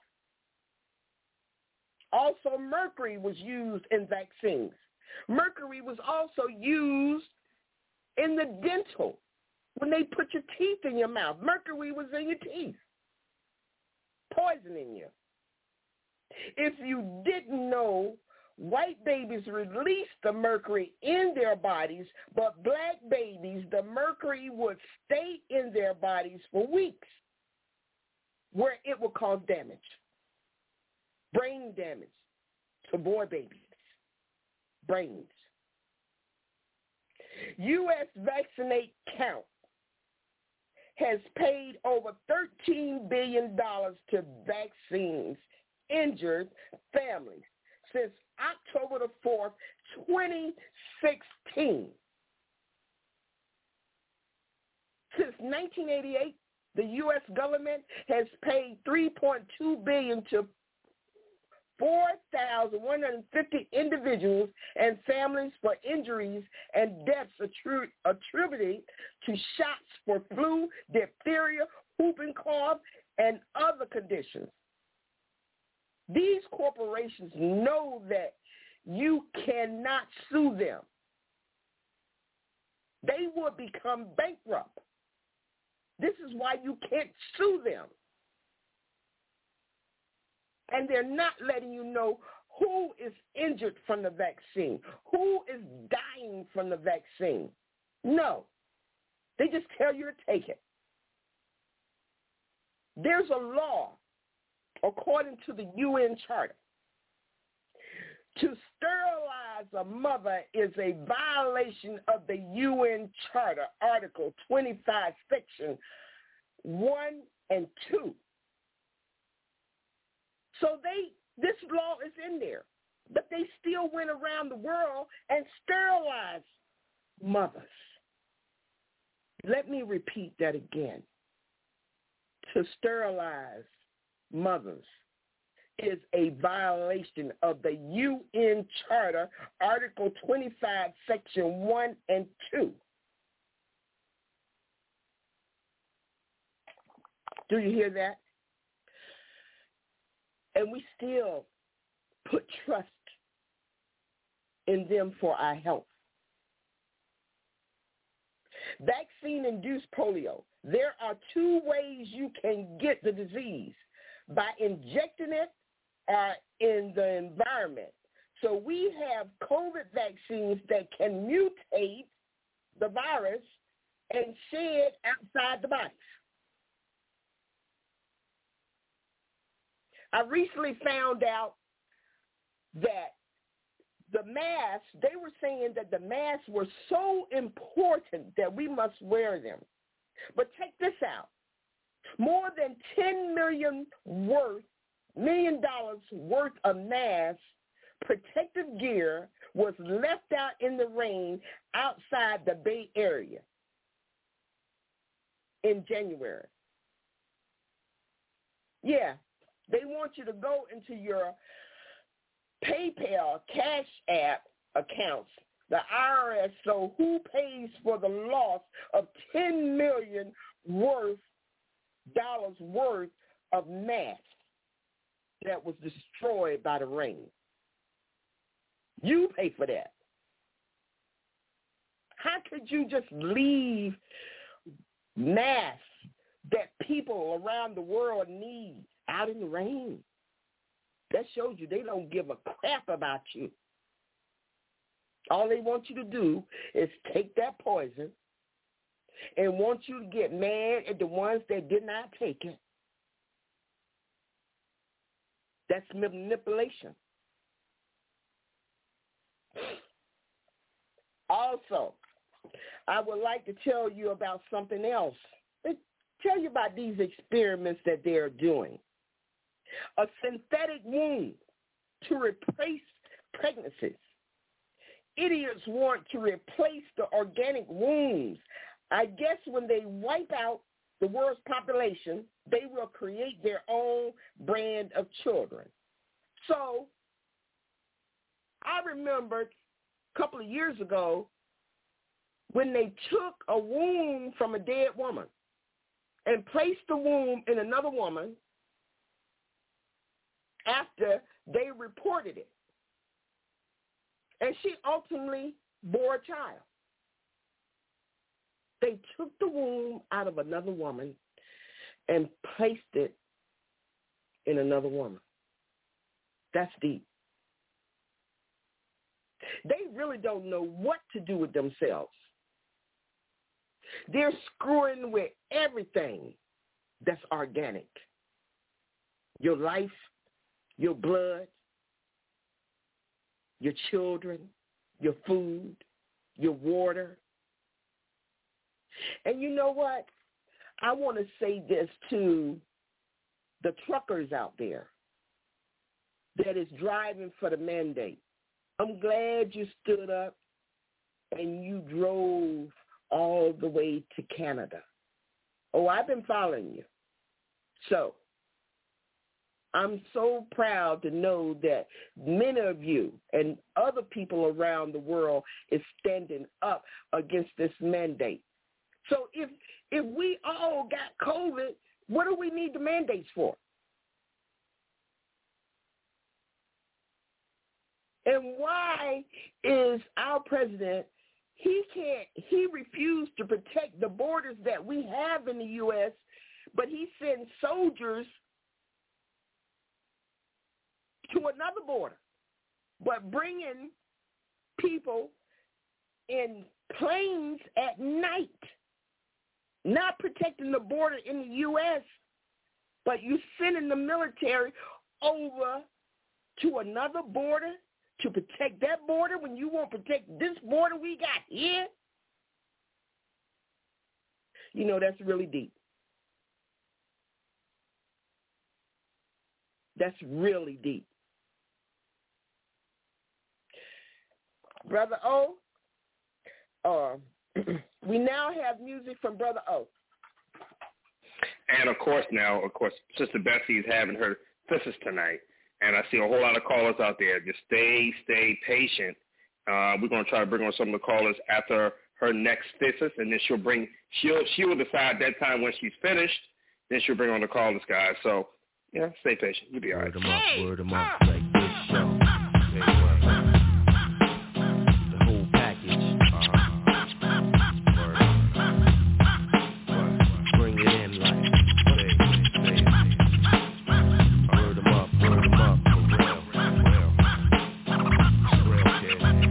Also, mercury was used in vaccines. Mercury was also used in the dental. When they put your teeth in your mouth, mercury was in your teeth, poisoning you. If you didn't know, white babies released the mercury in their bodies, but black babies, the mercury would stay in their bodies for weeks, where it would cause damage, brain damage to boy babies, brains. U S Vaccinate Count has paid over thirteen billion dollars to vaccines injured families since October the fourth, twenty sixteen. Since nineteen eighty-eight, the U S government has paid three point two billion dollars to four thousand one hundred fifty individuals and families for injuries and deaths attri- attributed to shots for flu, diphtheria, whooping cough, and other conditions. These corporations know that you cannot sue them. They will become bankrupt. This is why you can't sue them. And they're not letting you know who is injured from the vaccine, who is dying from the vaccine. No. They just tell you to take it. There's a law, according to the U N Charter. To sterilize a mother is a violation of the U N Charter, Article twenty-five, Section one and two. So they, this law is in there, but they still went around the world and sterilized mothers. Let me repeat that again. To sterilize mothers is a violation of the U N Charter, Article twenty-five, Section one and two. Do you hear that? And we still put trust in them for our health. Vaccine-induced polio. There are two ways you can get the disease, by injecting it or in the environment. So we have COVID vaccines that can mutate the virus and shed outside the body. I recently found out that the masks, they were saying that the masks were so important that we must wear them. But check this out. More than ten million worth, million dollars worth of masks, protective gear was left out in the rain outside the Bay Area in January. Yeah, they want you to go into your PayPal, Cash App accounts, the I R S, so who pays for the loss of ten million worth dollars worth of masks that was destroyed by the rain? You pay for that. How could you just leave masks that people around the world need out in the rain? That shows you they don't give a crap about you. All they want you to do is take that poison and want you to get mad at the ones that did not take it. That's manipulation. Also, I would like to tell you about something else. Tell you about these experiments that they're doing. A synthetic womb to replace pregnancies. Idiots want to replace the organic wombs. I guess when they wipe out the world's population, they will create their own brand of children. So I remembered a couple of years ago when they took a womb from a dead woman and placed the womb in another woman after they reported it. And she ultimately bore a child. They took the womb out of another woman and placed it in another woman. That's deep. They really don't know what to do with themselves. They're screwing with everything that's organic. Your life, your blood, your children, your food, your water. And you know what? I want to say this to the truckers out there that is driving for the mandate. I'm glad you stood up and you drove all the way to Canada. Oh, I've been following you. So I'm so proud to know that many of you and other people around the world is standing up against this mandate. So if if we all got COVID, what do we need the mandates for? And why is our president, he can't, he refused to protect the borders that we have in the U S, but he sends soldiers to another border, but bringing people in planes at night, not protecting the border in the U S, but you sending the military over to another border to protect that border when you won't protect this border we got here? You know, that's really deep. That's really deep. Brother O, uh, we now have music from Brother O. And, of course, now, of course, Sister Bessie is having her thesis tonight. And I see a whole lot of callers out there. Just stay, stay patient. Uh, we're going to try to bring on some of the callers after her next thesis, and then she'll bring, she'll, she will decide that time when she's finished. Then she'll bring on the callers, guys. So, yeah, stay patient. You'll be all right. Word them up, word them up, like this show. The whole package. Uh-huh. Bring it in like, say, say, word them up, word them up, for real, for real, for real,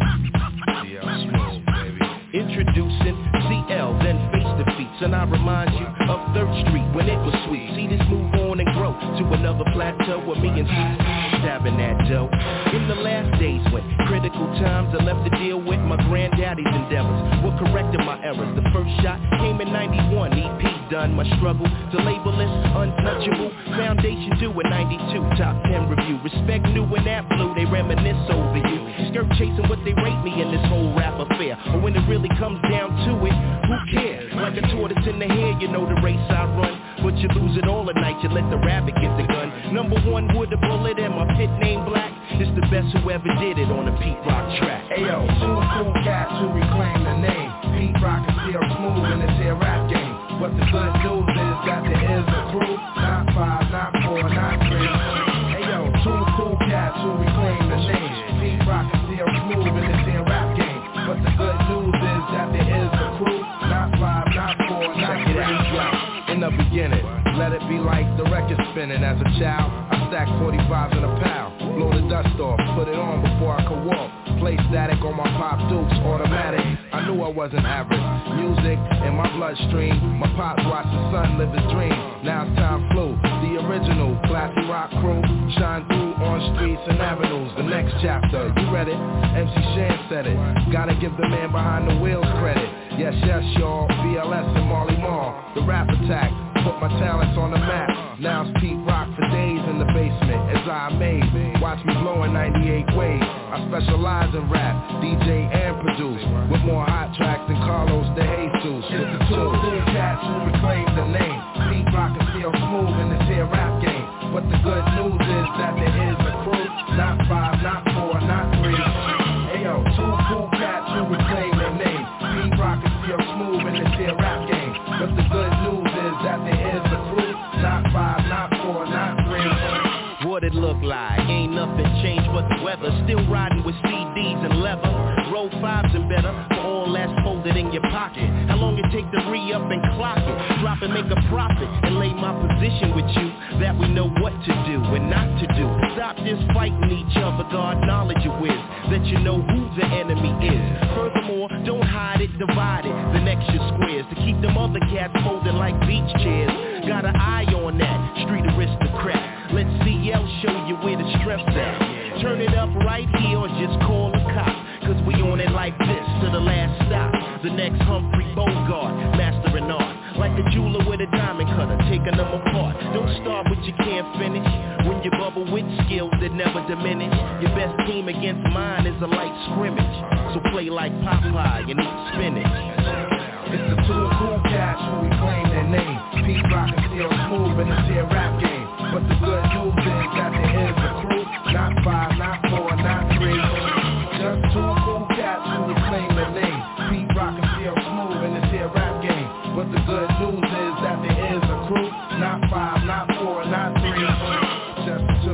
kid. C L Smooth, baby. Introducing C L, then face defeats, and I remind you of Third Street when it was sweet. See this move on and grow to another plateau where me and C stabbing that dough. In the last days when critical times I left to deal with my granddaddy's endeavors, what corrected my errors. The first shot came in ninety-one, E P done. My struggle to label this untouchable. Foundation due in ninety-two, top ten review. Respect new and that blue, they reminisce over you. Skirt chasing what they rate me in this whole rap affair. But when it really comes down to it, who cares? Like a tortoise in the hair, you know the race I run. But you lose it all at night, you let the rabbit get the gun. Number one with a bullet and my pit name black. It's the best who ever did it on a Pete Rock track. Ayo, two cool cats who reclaim the name. Pete Rock is still smooth in this here rap game. But the good news is that there is a crew. Not five, not four, not three. Ayo, two cool cats who reclaim the name. Pete Rock is still smooth in this here rap game. But the good news is that there is a crew. Not five, not four, not three. In the beginning, let it be like the record spinning. As a child, I stacked forty-fives in a pile. Blow the dust off, put it on before I could walk. Play static on my Pop Dukes, automatic. I knew I wasn't average. Music in my bloodstream. My pops watched the son live his dream. Now it's time flew. The original classy rock crew shine through on streets and avenues. The next chapter, you read it? M C Shan said it. Gotta give the man behind the wheels credit. Yes, yes, y'all. B L S and Marley Marl. The rap attack. Put my talents on the map. Now it's Pete Rock for days in the basement. As I made, watch me blow in ninety-eight waves. I specialize in rap, D J and produce, with more hot tracks than Carlos de Jesus. It's the two cool cats who reclaim the name. Pete Rock is still smooth in this here rap game. But the good news is that there is a crew. Not five, not four, not three. Ayo, two cool cats who reclaim their name. Pete Rock is still smooth in this here rap game. But the good news is that there is a crew. Not five, not four, not three. What it look like? Ain't nothing changed but the weather. Still riding with C Ds and leather. Roll fives and better for all that's folded in your pocket. How long it take to re-up and clock it? Drop and make a profit and lay my position with you, that we know what to do and not to do. Stop this fighting each other, God knowledge you is, that you know who the enemy is. Furthermore, don't hide it, divide it, the extra squares to keep them other cats folded like beach chairs. Got an eye on that, street aristocrat. Let C L show you where the strength's at. Turn it up right here or just call a cop, cause we on it like this to the last stop. The next Humphrey Bogart, mastering art. Like a jeweler with a diamond cutter, taking them apart. Don't start what you can't finish. When you bubble with skills that never diminish. Your best team against mine is a light scrimmage. So play like Popeye and eat spinach. It's the two cool cats who reclaim their name. Pete Rock is still smooth in this here rap game. But the good news is that there is a crew. Not five, not four, not three. Just two cool cats who reclaim their name. Pete Rock is still smooth in this here rap game. But the good news is that there is a crew. Not five, not four, not three. Just two.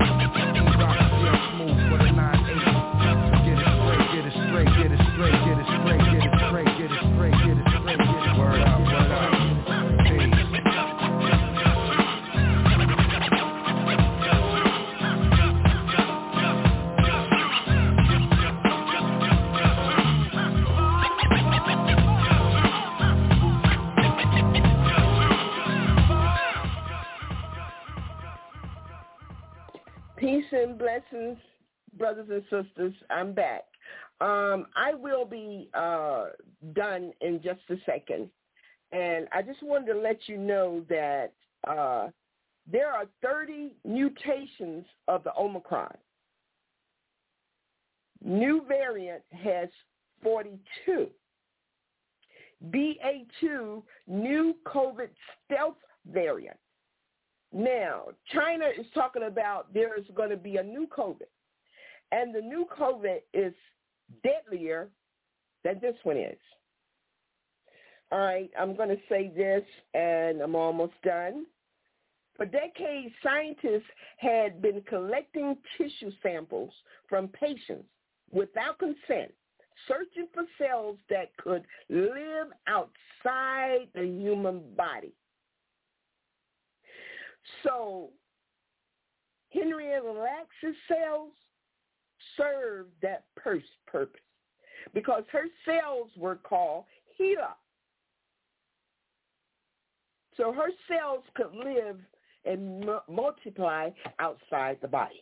Pete Rock is still smooth for the nine eight. Get it straight, get it straight, get it straight, get it straight, get it straight, get it straight, get it straight, get it word up, word up. Peace. blessings, brothers and sisters. I'm back. Um, I will be uh, done in just a second. And I just wanted to let you know that uh, there are thirty mutations of the Omicron. New variant has forty-two. B A two, new COVID stealth variant. Now, China is talking about there is going to be a new COVID. And the new COVID is deadlier than this one is. All right, I'm going to say this, and I'm almost done. For decades, scientists had been collecting tissue samples from patients without consent, searching for cells that could live outside the human body. So Henrietta Lacks's cells served that purpose because her cells were called HeLa. So her cells could live and m- multiply outside the body.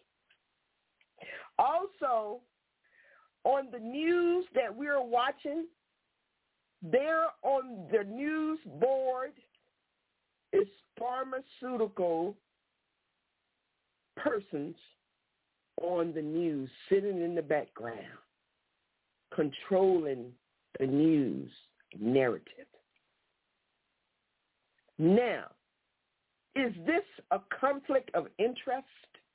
Also, on the news that we're watching, there on the news board is pharmaceutical persons on the news sitting in the background, controlling the news narrative. Now, is this a conflict of interest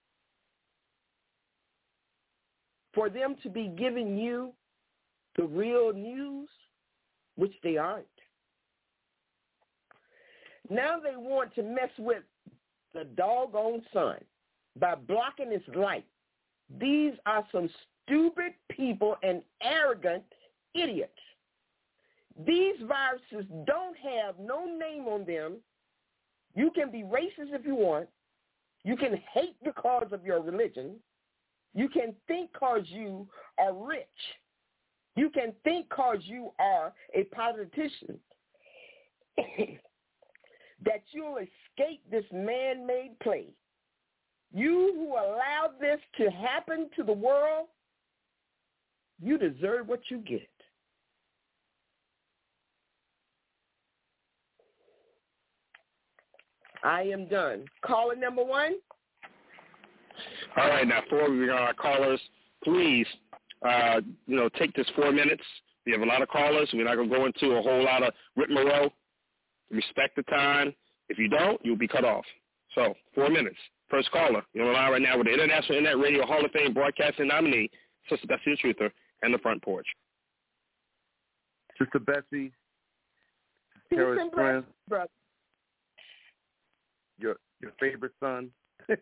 for them to be giving you the real news, which they aren't? Now they want to mess with the doggone sun by blocking its light. These are some stupid people and arrogant idiots. These viruses don't have no name on them. You can be racist if you want. You can hate because of your religion. You can think because you are rich. You can think because you are a politician that you'll escape this man-made play. You who allowed this to happen to the world, you deserve what you get. I am done. Caller number one. All right, now before we got our callers, please, uh, you know, take this four minutes. We have a lot of callers. We're not going to go into a whole lot of rigmarole. Respect the time. If you don't, you'll be cut off. So, four minutes. First caller. You're on the line right now with the International Internet Radio Hall of Fame broadcasting nominee, Sister Bessie the Truther, and the Front Porch. Sister Bessie, Peace and blessings, brother. Your your favorite son.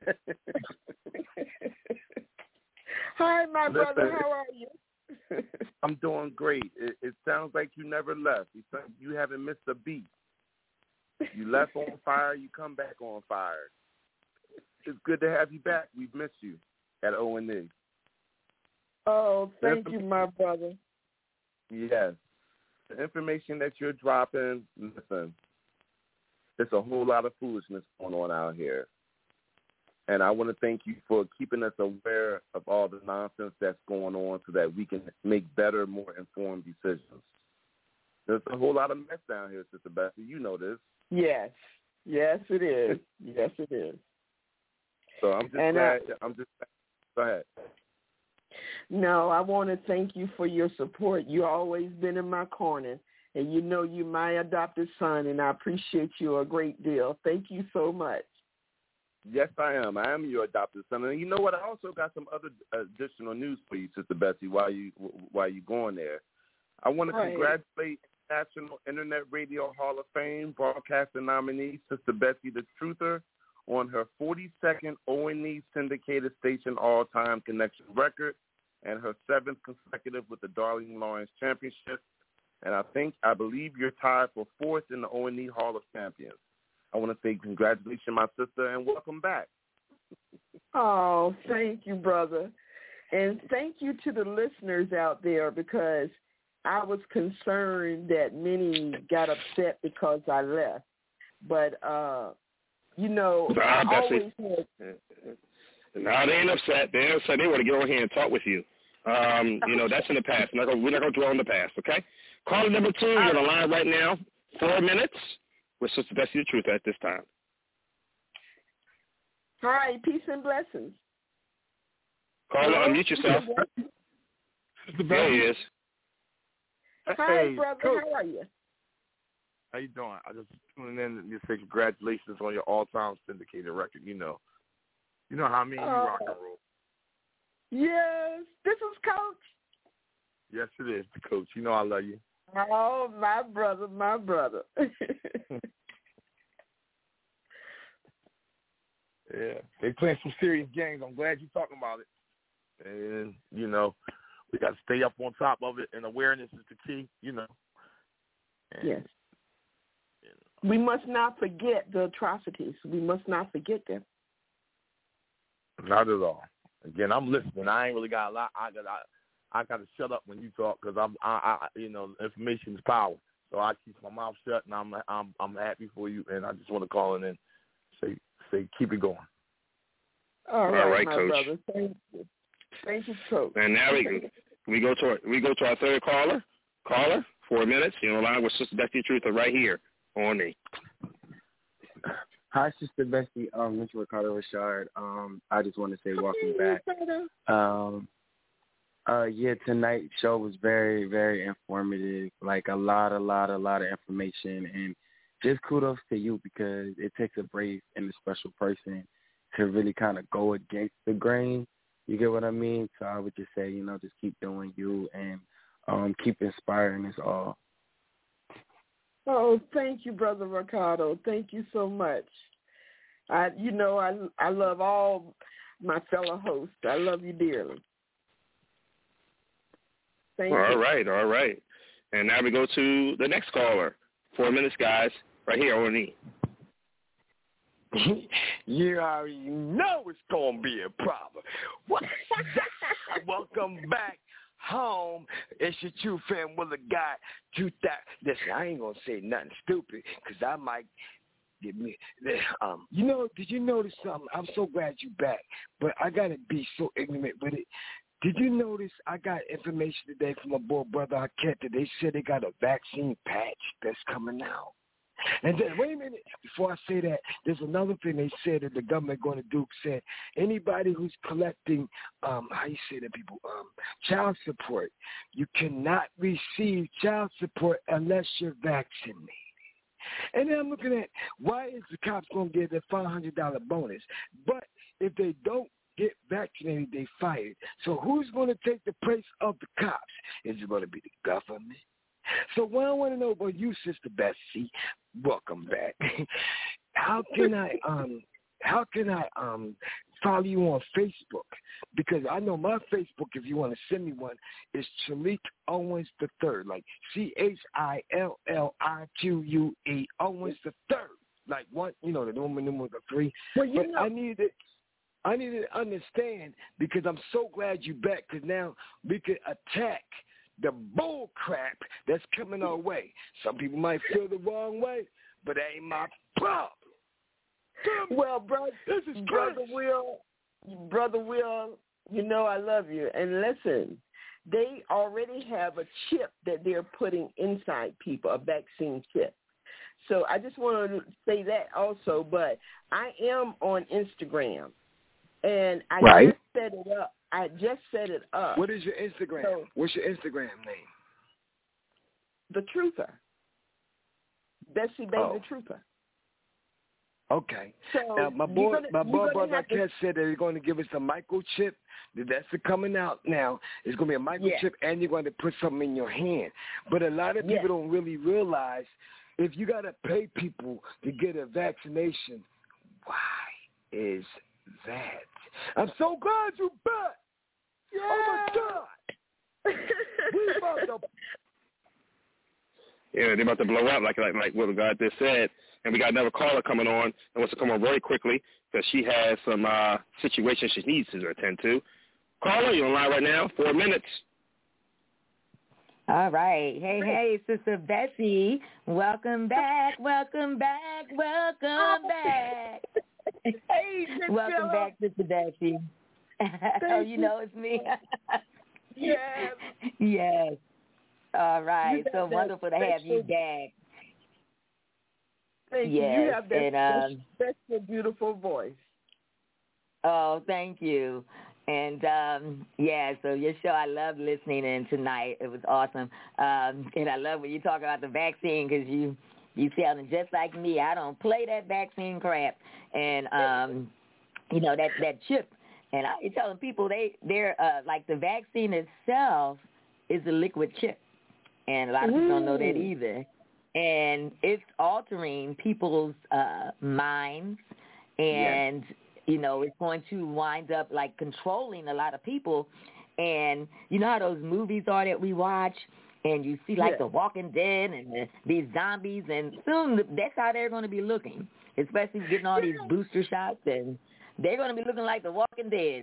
Hi, my Listen, brother. How are you? I'm doing great. It, it sounds like you never left. You, you haven't missed a beat. You left on fire. You come back on fire. It's good to have you back. We've missed you at O and E. Oh, thank you, my brother. Yes. The information that you're dropping, listen, there's a whole lot of foolishness going on out here. And I want to thank you for keeping us aware of all the nonsense that's going on so that we can make better, more informed decisions. There's a whole lot of mess down here, Sister Bessie. You know this. Yes. Yes, it is. Yes, it is. So I'm just and glad. I, I'm just go ahead. No, I want to thank you for your support. You've always been in my corner, and you know you're my adopted son, and I appreciate you a great deal. Thank you so much. Yes, I am. I am your adopted son, and you know what? I also got some other additional news for you, Sister Bessie. While you while you going there, I want to right. congratulate National Internet Radio Hall of Fame broadcasting nominee Sister Bessie the Truther on her forty-second O and E syndicated station all-time connection record and her seventh consecutive with the Darlene Lawrence Championship. And I think, I believe you're tied for fourth in the O and E Hall of Champions. I want to say congratulations, my sister, and welcome back. Oh, thank you, brother. And thank you to the listeners out there, because I was concerned that many got upset because I left. But, uh, you know, I always had, No, they ain't upset. They ain't upset. They want to get over here and talk with you. Um, you know, that's in the past. We're not gonna, we're not going to dwell on the past, okay? Caller number two, you're on the line right now. Four minutes with Sister Bessie the Truth at this time. All right, peace and blessings. Caller, unmute yourself. There he is. Hi, Hey, brother. Coach. How are you? How you doing? I just tuning in and just say congratulations on your all-time syndicated record. You know, you know how I mean. You Uh, rock and roll. Yes, this is Coach. Yes, it is, the coach. You know I love you. Oh, my brother, my brother. Yeah, they playing some serious games. I'm glad you're talking about it. And you know, we got to stay up on top of it, and awareness is the key. You know. And, Yes. We must not forget the atrocities. We must not forget them. Not at all. Again, I'm listening. I ain't really got a lot. I got I, I got to shut up when you talk because I'm I, I you know information is power. So I keep my mouth shut, and I'm I'm I'm happy for you, and I just want to call in and say say keep it going. All right, All right, my Coach. brother. Thank you. Thank you, Coach. And now we we go to our, we go to our third caller. Caller, four minutes. You're on the line with Sister Bessie the Truth right here on the. Hi, Sister Bessie. Um, Mister Ricardo Richard. Um, I just want to say welcome back. Um, uh, yeah, tonight's show was very, very informative. Like a lot, a lot, a lot of information, and just kudos to you because it takes a brave and a special person to really kind of go against the grain. You get what I mean? So I would just say, you know, just keep doing you and um, keep inspiring us all. Oh, thank you, Brother Ricardo. Thank you so much. I, you know, I I love all my fellow hosts. I love you dearly. Thank all you. All right, all right. And now we go to the next caller. Four minutes, guys, right here on the. You already know it's going to be a problem. What's that? Welcome back home. It's your true fan, Willa Guy. Two that. Listen, I ain't going to say nothing stupid because I might get me. Um, you know, did you notice something? I'm so glad you back, but I got to be so ignorant with it. Did you notice I got information today from my boy, Brother Arquette, that they said they got a vaccine patch that's coming out? And then, wait a minute, before I say that, there's another thing they said that the government going to do. Said anybody who's collecting, um, how you say that, people, um, child support, you cannot receive child support unless you're vaccinated. And then I'm looking at, why is the cops going to get a five hundred dollars bonus? But if they don't get vaccinated, they fired. So who's going to take the place of the cops? Is it going to be the government? So what I want to know about you, Sister Bessie, welcome back. How can I um how can I um follow you on Facebook? Because I know my Facebook, if you want to send me one, is Chilique Owens the Third, like C H I L L I Q U E Owens the Third, like one, you know, the Roman numeral three. Well, you but know, I need it. I need to understand because I'm so glad you back because now we can attack the bull crap that's coming our way. Some people might feel the wrong way, but that ain't my problem. Well, brother, this is brother Will, brother Will, you know I love you. And listen, they already have a chip that they're putting inside people, a vaccine chip. So I just want to say that also. But I am on Instagram, and I right. just set it up. I just set it up. What is your Instagram? So, What's your Instagram name? The Truther. Bessie Baby Oh. the Truther. Okay. So now, my boy, gonna, my boy, brother to... Arquette said that they're going to give us a microchip. That's coming out now. It's going to be a microchip, yeah. and you're going to put something in your hand. But a lot of people yeah. don't really realize if you got to pay people to get a vaccination, why is that? I'm so glad you're back. Yeah. Oh, my God. we about to... Yeah, they're about to blow up like like like what God just said. And we got another caller coming on and wants to come on very quickly because she has some uh, situations she needs to attend to. Caller, you're on line right now. Four minutes. All right. Hey, hey, Sister Bessie. Welcome back. Welcome back. Welcome back. Hey, welcome back, Sister Betsy. Oh, you know it's me. Yes. Yes. All right. You So wonderful to have you back. Thank yes. you. You have that and, um, special, beautiful voice. Oh, thank you. And, um, yeah, so your show, I love listening in tonight. It was awesome. Um, and I love when you talk about the vaccine because you, you sounding just like me. I don't play that vaccine crap. And, um, you know, that, that chip. And I telling people they, they're, uh, like the vaccine itself is a liquid chip. And a lot of people don't know that either. And it's altering people's uh, minds. And, yes. you know, it's going to wind up, like, controlling a lot of people. And you know how those movies are that we watch? And you see, like, yes. The Walking Dead and the, these zombies. And soon that's how they're going to be looking, especially getting all these booster shots and they're going to be looking like The Walking Dead.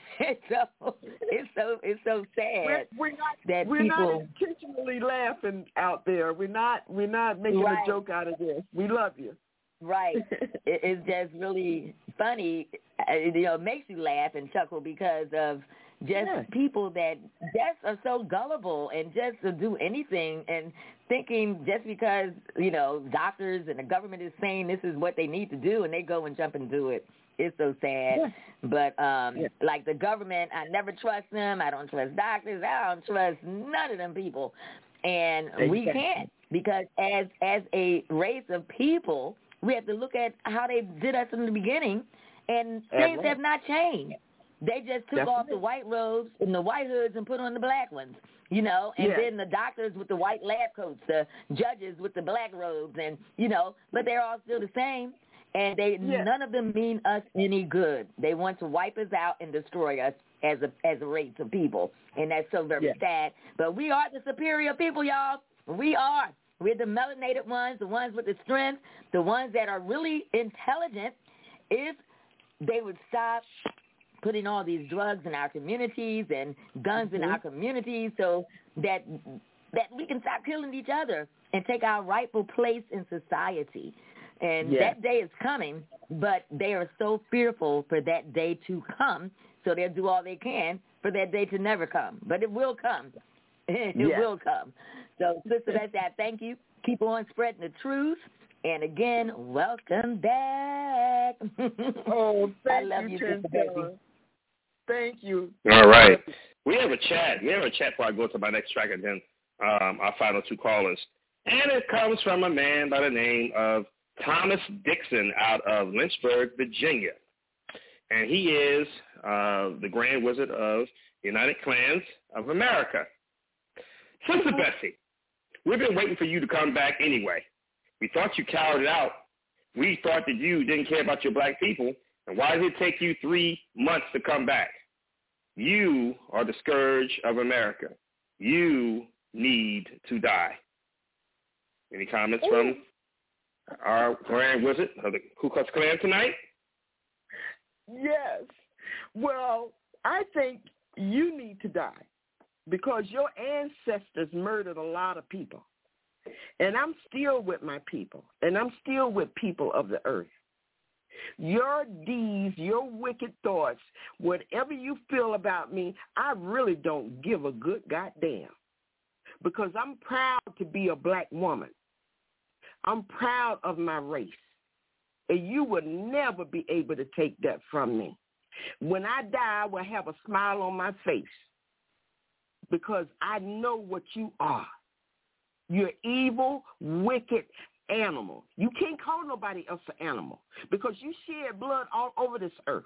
so it's so it's so sad we're, we're not, that we're people not intentionally laughing out there. We're not we're not making right. a joke out of this. We love you. Right. it, it's just really funny. You know, it makes you laugh and chuckle because of just yeah. people that just are so gullible and just to do anything and thinking just because, you know, doctors and the government is saying this is what they need to do and they go and jump and do it. It's so sad. Yeah. But, um, yeah. like the government, I never trust them. I don't trust doctors. I don't trust none of them people. And exactly. we can't because as as a race of people, we have to look at how they did us in the beginning, and things right. have not changed. They just took Definitely. off the white robes and the white hoods and put on the black ones, you know, and yeah. then the doctors with the white lab coats, the judges with the black robes, and, you know, but they're all still the same. And they yeah. none of them mean us any good. They want to wipe us out and destroy us as a as a race of people, and that's so very yeah. sad. But we are the superior people, y'all. We are. We're the melanated ones, the ones with the strength, the ones that are really intelligent. If they would stop putting all these drugs in our communities and guns mm-hmm. in our communities, so that that we can stop killing each other and take our rightful place in society. And yeah. that day is coming, but they are so fearful for that day to come, so they'll do all they can for that day to never come. But it will come. It yeah. will come. So, Sister Betsy, I thank you. Keep on spreading the truth. And again, welcome back. Oh, thank I love you, you Sister Betsy. Thank you. All right. We have a chat. We have a chat before I go to my next track and then um, our final two callers. And it comes from a man by the name of Thomas Dixon out of Lynchburg, Virginia. And he is uh, the Grand Wizard of United Klans of America. Sister Betsy, we've been waiting for you to come back anyway. We thought you cowered out. We thought that you didn't care about your black people. And why did it take you three months to come back? You are the scourge of America. You need to die. Any comments from our Grand Wizard of the Ku Klux Klan tonight? Yes. Well, I think you need to die because your ancestors murdered a lot of people. And I'm still with my people, and I'm still with people of the earth. Your deeds, your wicked thoughts, whatever you feel about me, I really don't give a good goddamn because I'm proud to be a black woman. I'm proud of my race, and you will never be able to take that from me. When I die, I will have a smile on my face because I know what you are. You're evil, wicked animal. You can't call nobody else an animal because you shed blood all over this earth.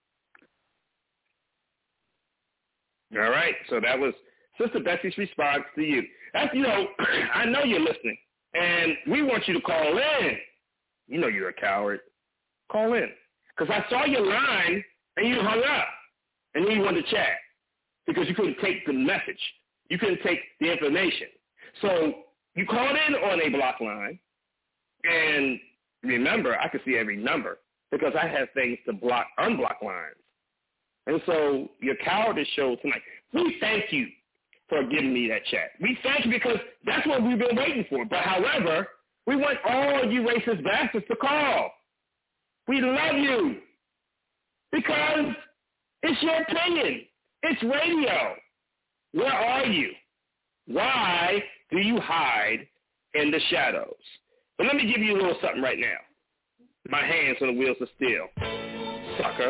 All right, so that was Sister Betsy's response to you. That's, you know, I know you're listening. And we want you to call in. You know you're a coward. Call in. Because I saw your line, and you hung up. And then you wanted to chat because you couldn't take the message. You couldn't take the information. So you called in on a block line. And remember, I can see every number because I have things to block, unblock lines. And so your cowardice showed tonight. We thank you for giving me that chat. We thank you because that's what we've been waiting for. But however, we want all you racist bastards to call. We love you because it's your opinion. It's radio. Where are you? Why do you hide in the shadows? But let me give you a little something right now. My hands on the wheels of steel. Sucker.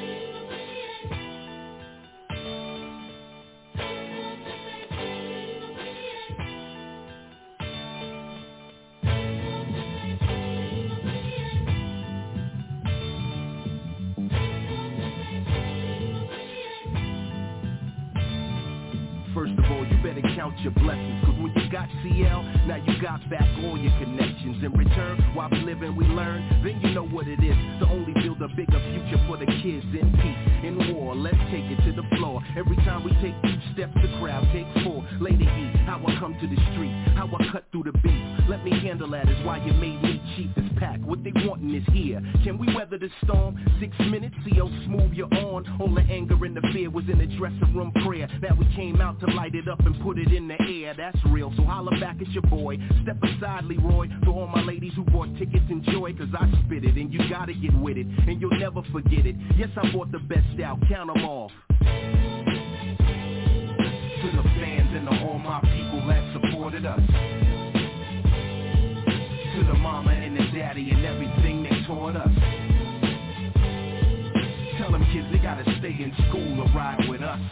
First of all, you better count your blessings, cause when you got C L, now you got back all your connections. In return, while we live and we learn, then you know what it is to only build a bigger future for the kids in peace. In war, let's take it to the floor. Every time we take two steps, the crowd takes four. Lay the heat, how I come to the street, how I cut through the beef. Let me handle that is why you made me chief this pack. What they wantin' is here. Can we weather the storm? Six minutes, see how smooth you're on. All the anger and the fear was in the dressing room prayer. Now we came out to light it up and put it in the air. That's real, so holla back at your boy. Step aside, Leroy, for all my ladies who bought tickets, enjoy, cause I spit it and you gotta get with it, and you'll never forget it. Yes, I bought the best out, count them off. To the fans and to all my people that supported us. To the mama and the daddy and everything they taught us. Tell them kids they gotta stay in school or ride with us.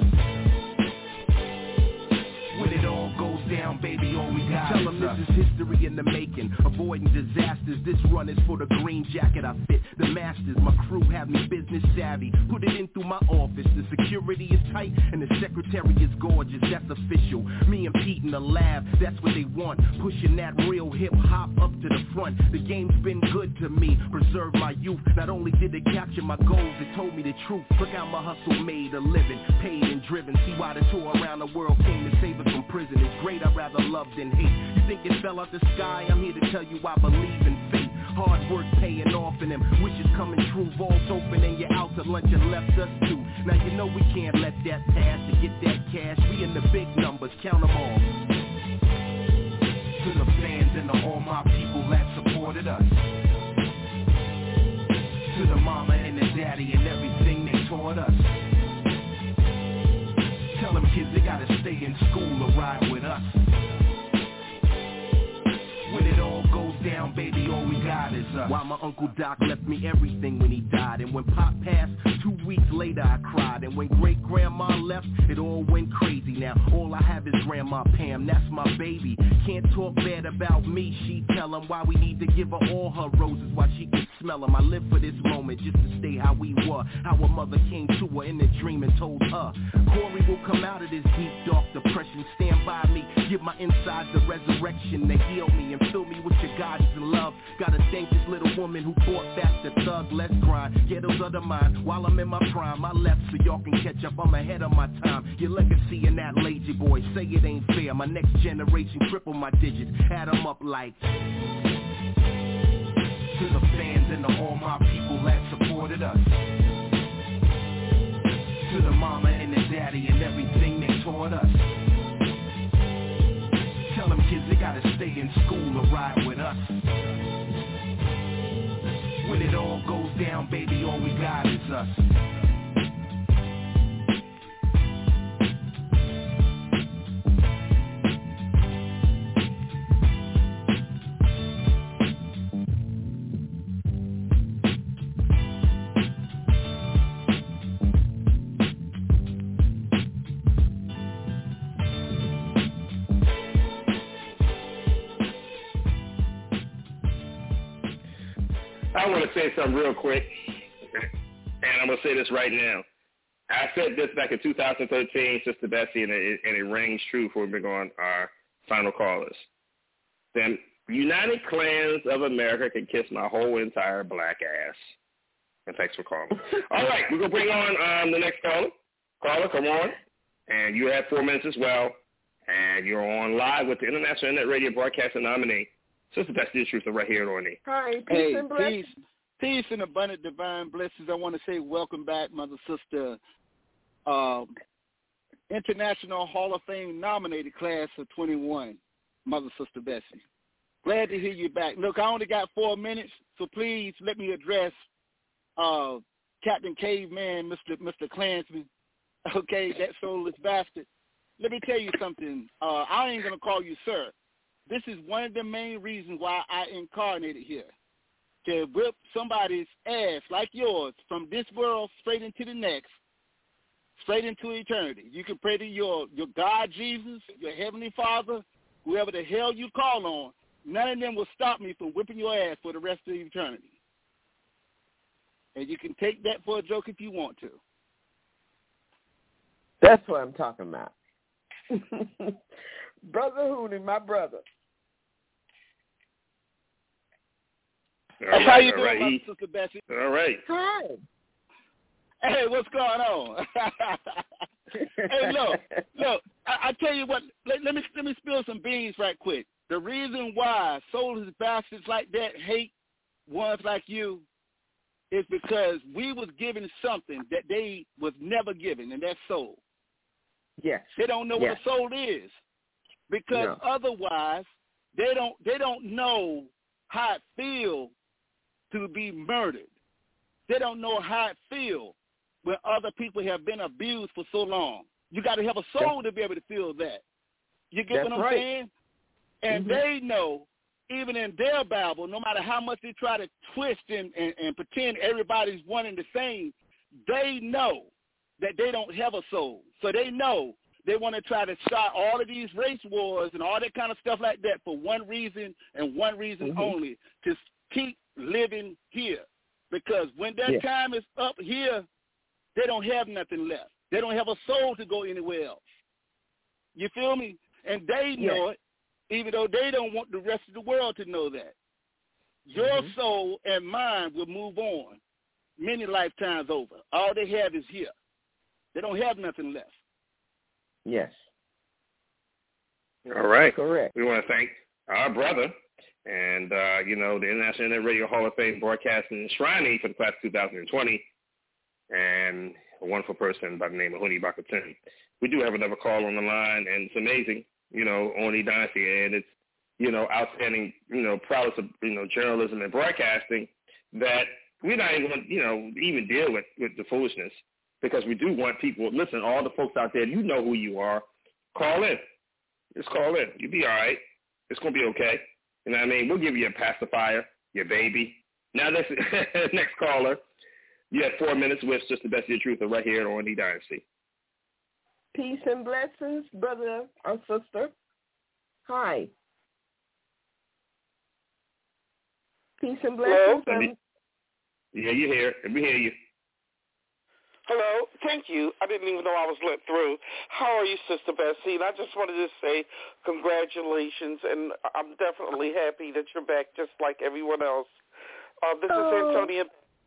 When it all goes down, baby, all we got. Tell them this is history in the making, avoiding disasters. This run is for the green jacket I fit. The masters, my crew have me business savvy. Put it in through my office. The security is tight and the secretary is gorgeous. That's official. Me and Pete in the lab, that's what they want. Pushing that real hip hop up to the front. The game's been good to me, preserved my youth. Not only did it capture my goals, it told me the truth. Look how my hustle made a living, paid and driven. See why the tour around the world came to save us from prison. It's great, I'd rather love than hate. You think it fell out the sky? I'm here to tell you I believe in fate. Hard work paying off and them wishes coming true. Vaults open and you're out to lunch and left us too. Now you know we can't let that pass to get that cash. We in the big numbers, count them all. To the fans and to all my people that supported us. To the mama and the daddy and everything they taught us. Tell them kids they gotta stay in school or ride with us. When it all goes down, baby, all we got is us. While my Uncle Doc left me everything when he died. And when Pop passed, two weeks later I cried. And when great-grandma left, it all went crazy. Now all I have is Grandma Pam, that's my baby. Can't talk bad about me, she tell him why we need to give her all her roses while she can smell them. I live for this moment just to stay how we were. How her mother came to her in a dream and told her Corey will come out of this deep dark depression. Stand by me, give my insides the resurrection to heal me and fill me with your guidance and love. Gotta thank this little woman who fought back the thug, let's grind. Ghettos of the mind, while I'm in my prime. I left so y'all can catch up, I'm ahead of my time. Your legacy and that lazy boy, say it ain't fair. My next generation triple my digits, add them up like. To the fans and to all my people that supported us. To the mama and the daddy and everything they taught us. Tell them kids they gotta stay in school or ride with us. When it all goes down, baby, all we got is us. I want to say something real quick, and I'm going to say this right now. I said this back in two thousand thirteen, Sister Bessie, and it, and it rings true for we go on our final callers. The United Klans of America can kiss my whole entire black ass. And thanks for calling. All right, we're going to bring on um, the next caller. Caller, come on. And you have four minutes as well. And you're on live with the International Internet Radio Broadcasting nominee, Sister Bessie the Truth, right here on the. Hi, peace hey, and blessings. Peace, peace and abundant divine blessings. I want to say welcome back, Mother Sister, um, International Hall of Fame nominated class of twenty-one, Mother Sister Bessie. Glad to hear you back. Look, I only got four minutes, so please let me address uh, Captain Caveman, Mister Mister Klansman, okay, that soulless bastard. Let me tell you something. Uh, I ain't going to call you sir. This is one of the main reasons why I incarnated here, to whip somebody's ass like yours from this world straight into the next, straight into eternity. You can pray to your, your God, Jesus, your Heavenly Father, whoever the hell you call on. None of them will stop me from whipping your ass for the rest of eternity. And you can take that for a joke if you want to. That's what I'm talking about. Brother Hootie, my brother. All right, How you all doing, right. my sister Bessie? All right. Hi. Hey, what's going on? Hey, look, look. I, I tell you what. Let, let me let me spill some beans right quick. The reason why soulless bastards like that hate ones like you is because we was given something that they was never given, and that's soul. Yes. They don't know yes. what a soul is, because no. otherwise they don't they don't know how it feels to be murdered. They don't know how it feels when other people have been abused for so long. You got to have a soul to be able to feel that. You get That's what I'm right. saying? And mm-hmm. they know, even in their Bible, no matter how much they try to twist and, and, and pretend everybody's one and the same, they know that they don't have a soul. So they know they want to try to start all of these race wars and all that kind of stuff like that for one reason and one reason mm-hmm. only, to keep living here. Because when their yeah. time is up here, they don't have nothing left. They don't have a soul to go anywhere else. You feel me? And they know yeah. it, even though they don't want the rest of the world to know that. Your mm-hmm. soul and mine will move on many lifetimes over. All they have is here. They don't have nothing left. Yes. All right. Correct. We want to thank our brother and, uh, you know, the International Internet Radio Hall of Fame Broadcasting Shriney for the class of two thousand twenty, and a wonderful person by the name of Huni Bakatun. We do have another call on the line, and it's amazing, you know, on the Dynasty, and it's, you know, outstanding, you know, prowess of, you know, journalism and broadcasting that we're not even going to, you know, even deal with, with the foolishness, because we do want people, listen, all the folks out there, you know who you are, call in. Just call in. You'll be all right. It's going to be okay. You know what I mean? We'll give you a pacifier, your baby. Now, this next caller, you have four minutes with Just the Best of Your Truth right here on the Dynasty. Peace and blessings, brother or sister. Hi. Peace and blessings. Hello? Um, yeah, you're here. We hear you. Hello. Thank you. I didn't even know I was let through. How are you, Sister Bessie? And I just wanted to say congratulations, and I'm definitely happy that you're back just like everyone else. Uh, this oh. is Antonia.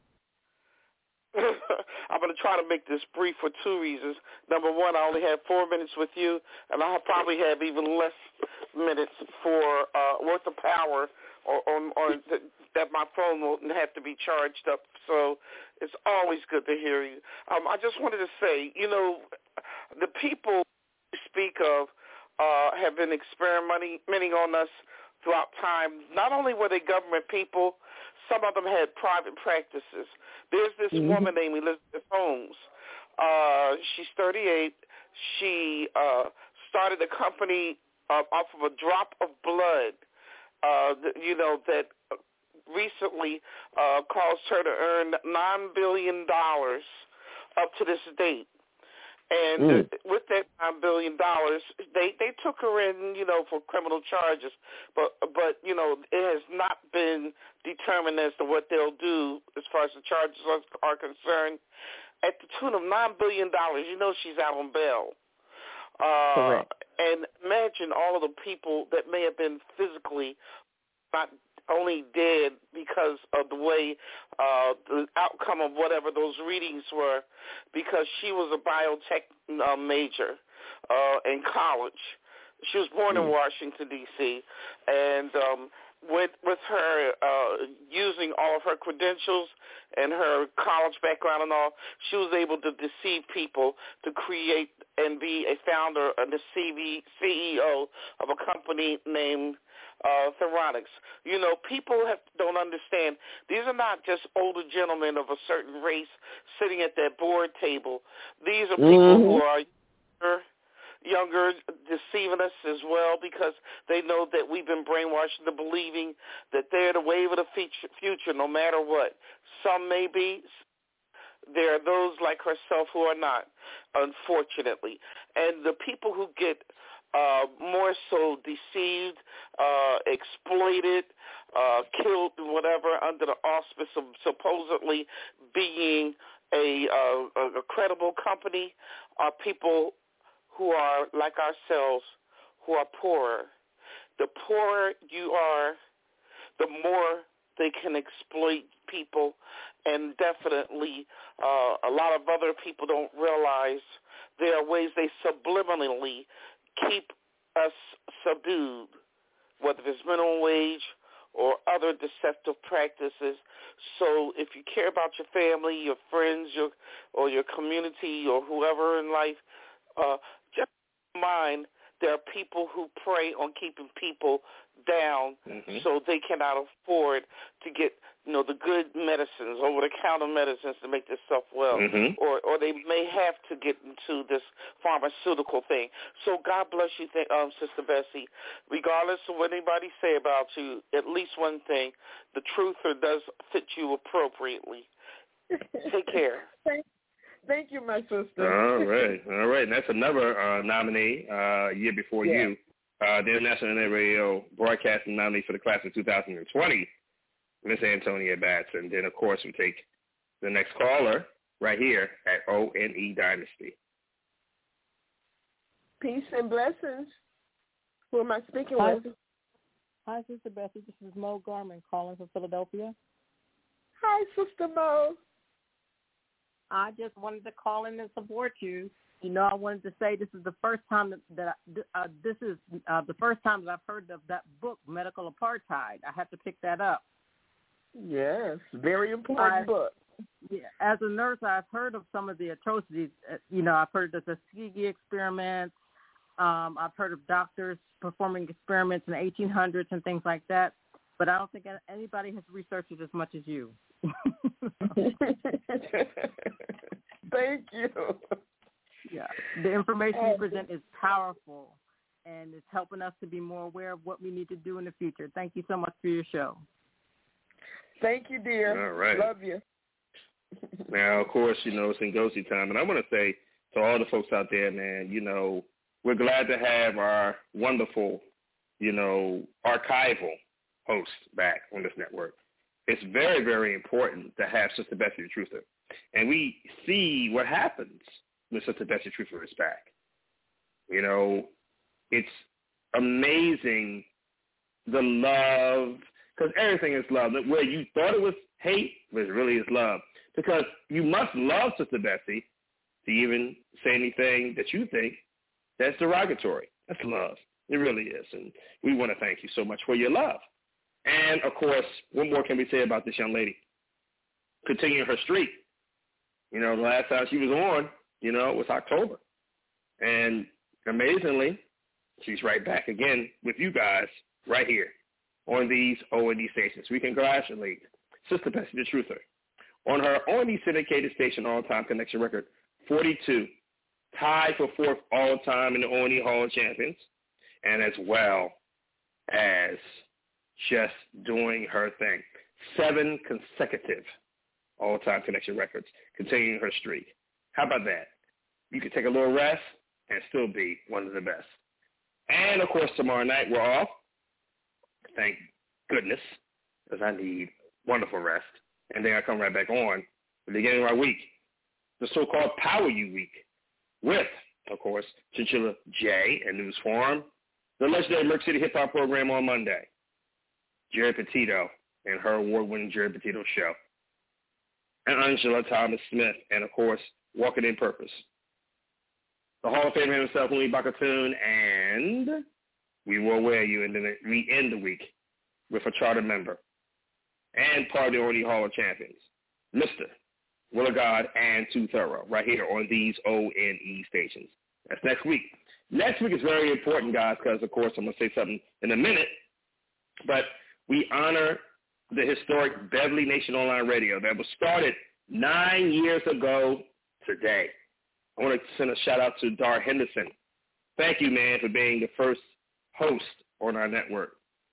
I'm going to try to make this brief for two reasons. Number one, I only have four minutes with you, and I'll probably have even less minutes for uh, worth of power or, or, or th- that my phone won't have to be charged up. So it's always good to hear you. Um, I just wanted to say, you know, the people you speak of uh, have been experimenting on us throughout time. Not only were they government people, some of them had private practices. There's this mm-hmm. woman named Elizabeth Holmes. Uh, she's thirty-eight. She uh, started a company uh, off of a drop of blood, uh, you know, that recently uh, caused her to earn nine billion dollars up to this date. And mm. with that nine billion dollars, they, they took her in, you know, for criminal charges. But, but you know, it has not been determined as to what they'll do as far as the charges are, are concerned. At the tune of nine billion dollars, you know she's out on bail. Uh, Correct. And imagine all of the people that may have been physically not only dead because of the way uh, the outcome of whatever those readings were, because she was a biotech uh, major uh, in college. She was born mm. in Washington, D C, and um, with with her uh, using all of her credentials and her college background and all, she was able to deceive people to create and be a founder and the C E O of a company named uh, Theronix. You know, people have, don't understand. These are not just older gentlemen of a certain race sitting at that board table. These are people mm-hmm. who are younger, younger, deceiving us as well because they know that we've been brainwashed into believing that they're the wave of the future no matter what. Some may be. There are those like herself who are not, unfortunately. And the people who get uh, more so deceived, uh, exploited, uh, killed, whatever, under the auspice of supposedly being a, uh, a credible company are people who are like ourselves, who are poorer. The poorer you are, the more they can exploit people, and definitely uh, a lot of other people don't realize there are ways they subliminally keep us subdued, whether it's minimum wage or other deceptive practices. So if you care about your family, your friends, your or your community or whoever in life, uh, just mind there are people who prey on keeping people down mm-hmm. so they cannot afford to get, you know, the good medicines, over-the-counter medicines to make themselves well, mm-hmm. or or they may have to get into this pharmaceutical thing. So God bless you, th- um, Sister Bessie. Regardless of what anybody say about you, at least one thing, the truther does fit you appropriately. Take care. Thank, thank you, my sister. All right, all right. And that's another uh, nominee uh, year before yeah. you. Uh, the National Internet Radio Broadcasting nominee for the class of two thousand twenty, Miss Antonia Batts. And then, of course, we take the next caller right here at O N E Dynasty. Peace and blessings. Who am I speaking Hi. with? Hi, Sister Bessie. This is Mo Garman calling from Philadelphia. Hi, Sister Mo. I just wanted to call in and support you. You know, I wanted to say this is the first time that, that I, uh, this is uh, the first time that I've heard of that book, Medical Apartheid. I have to pick that up. Yes, very important I, book. Yeah, as a nurse, I've heard of some of the atrocities. Uh, you know, I've heard of the Tuskegee experiments. Um, I've heard of doctors performing experiments in the eighteen hundreds and things like that. But I don't think anybody has researched it as much as you. Thank you. Yeah, the information you present is powerful, and it's helping us to be more aware of what we need to do in the future. Thank you so much for your show. Thank you, dear. All right. Love you. Now, of course, you know, it's Ngozi time, and I want to say to all the folks out there, man, you know, we're glad to have our wonderful, you know, archival host back on this network. It's very, very important to have Sister Bessie the Truther, and we see what happens when Sister Bessie Truther is back. You know, it's amazing the love, because everything is love. Where you thought it was hate, but it really is love. Because you must love Sister Bessie to even say anything that you think that's derogatory. That's love. It really is. And we want to thank you so much for your love. And, of course, what more can we say about this young lady? Continuing her streak. You know, the last time she was on, you know, it was October. And amazingly, she's right back again with you guys right here on these O N D stations. We congratulate Sister Bessie the Truther on her O N D syndicated station all-time connection record, forty-two, tied for fourth all-time in the O N D Hall of Champions, and as well as just doing her thing. Seven consecutive all-time connection records, continuing her streak. How about that? You can take a little rest and still be one of the best. And, of course, tomorrow night we're off. Thank goodness, because I need wonderful rest. And then I come right back on the beginning of our week, the so-called Power U Week, with, of course, Chinchilla J and News Forum, the legendary Merc City Hip Hop program on Monday, Jerry Petito and her award-winning Jerry Petito Show, and Angela Thomas Smith, and, of course, Walking in Purpose. The Hall of Famer himself, Louis Bakatoon, and we will wear you, and then we end the week with a charter member and part of the O N E Hall of Champions, Mister Will of God and Too Thorough, right here on these O N E stations. That's next week. Next week is very important, guys, because, of course, I'm going to say something in a minute, but we honor the historic Beverly Nation Online Radio that was started nine years ago today. I want to send a shout-out to Dar Henderson. Thank you, man, for being the first host on our network.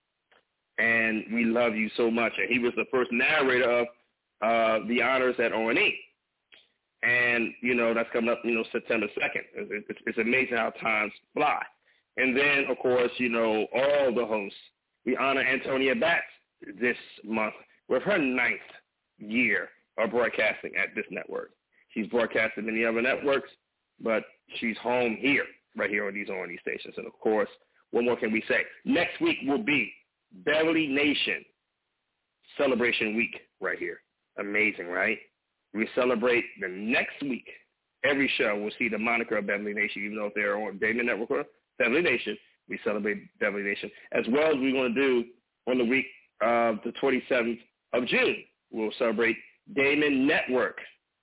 And we love you so much. And he was the first narrator of uh, the honors at O N E. And, you know, that's coming up, you know, September second. It's, it's amazing how times fly. And then, of course, you know, all the hosts. We honor Antonia Batts this month with her ninth year of broadcasting at this network. She's broadcasted many other networks, but she's home here, right here on these O N E stations. And, of course, what more can we say? Next week will be Beverly Nation Celebration Week right here. Amazing, right? We celebrate the next week. Every show will see the moniker of Beverly Nation, even though if they're on Damon Network or Beverly Nation, we celebrate Beverly Nation, as well as we're going to do on the week of the twenty-seventh of June. We'll celebrate Damon Network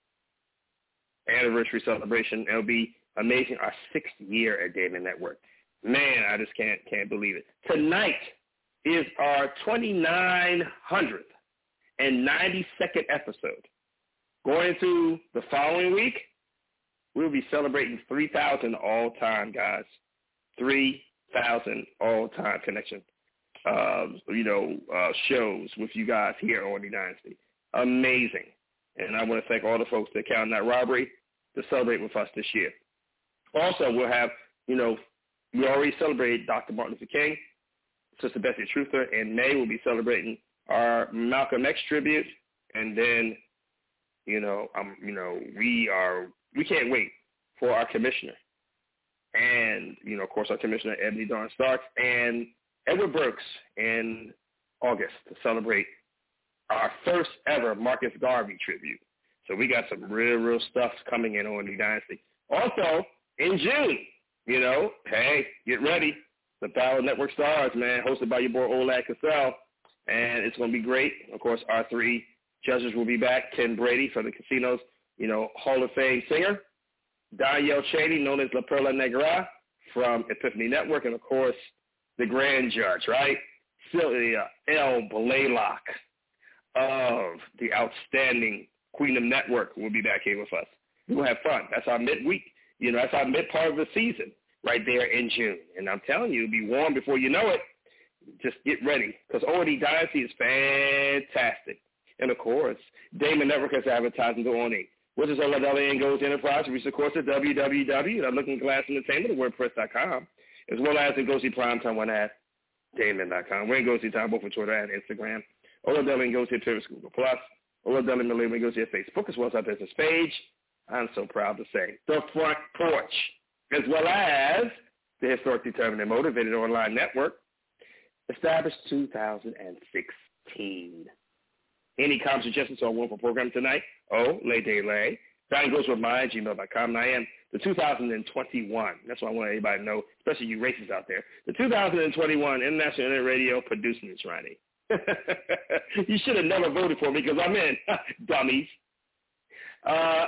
anniversary celebration. It'll be amazing. Our sixth year at Damon Network. Man, I just can't can't believe it. Tonight is our twenty-nine hundredth and ninety-second episode. Going into the following week, we'll be celebrating three thousand all-time, guys. three thousand all-time connection, uh, you know, uh, shows with you guys here on the Dynasty. Amazing. And I want to thank all the folks that counted that robbery to celebrate with us this year. Also, we'll have, you know, we already celebrated Doctor Martin Luther King, Sister Bessie Truther. In May, we'll be celebrating our Malcolm X tribute. And then, you know, um, you know, we are, we can't wait for our commissioner. And, you know, of course, our commissioner, Ebony Dawn Starks, and Edward Burks in August to celebrate our first ever Marcus Garvey tribute. So we got some real, real stuff coming in on the Dynasty. Also, in June, you know, hey, get ready. The Battle Network Stars, man, hosted by your boy Olad Cassell. And it's going to be great. Of course, our three judges will be back. Ken Brady from the Casinos, you know, Hall of Fame singer. Danielle Cheney, known as La Perla Negra from Epiphany Network. And, of course, the grand judge, right? Sylvia L. Blaylock of the outstanding Queendom Network will be back here with us. We'll have fun. That's our midweek. You know, that's our mid part of the season right there in June. And I'm telling you, it'll be warm before you know it. Just get ready because O N E Dynasty is fantastic. And, of course, Damon Network has advertising to O N E, which is Ola Deli and Goes Enterprise, which is, of course, at w w w dot looking glass entertainment dot wordpress dot com, as well as at Go See Primetime one at damon dot com. We're in Go See Time, both on Twitter and Instagram. Ola Deli and Go See at Google Plus. Ola Deli and Malay Go See at Facebook, as well as our business page. I'm so proud to say The Front Porch, as well as the historically determined and motivated online network, established two thousand sixteen. Any comments, suggestions on one for program tonight? Oh, lay day lay. Diane goes with my gmail dot com, and I am the two thousand twenty-one. That's what I want everybody to know, especially you racists out there. The two thousand twenty-one International Internet Radio Producing Ronnie. You should have never voted for me because I'm in, dummies. Uh,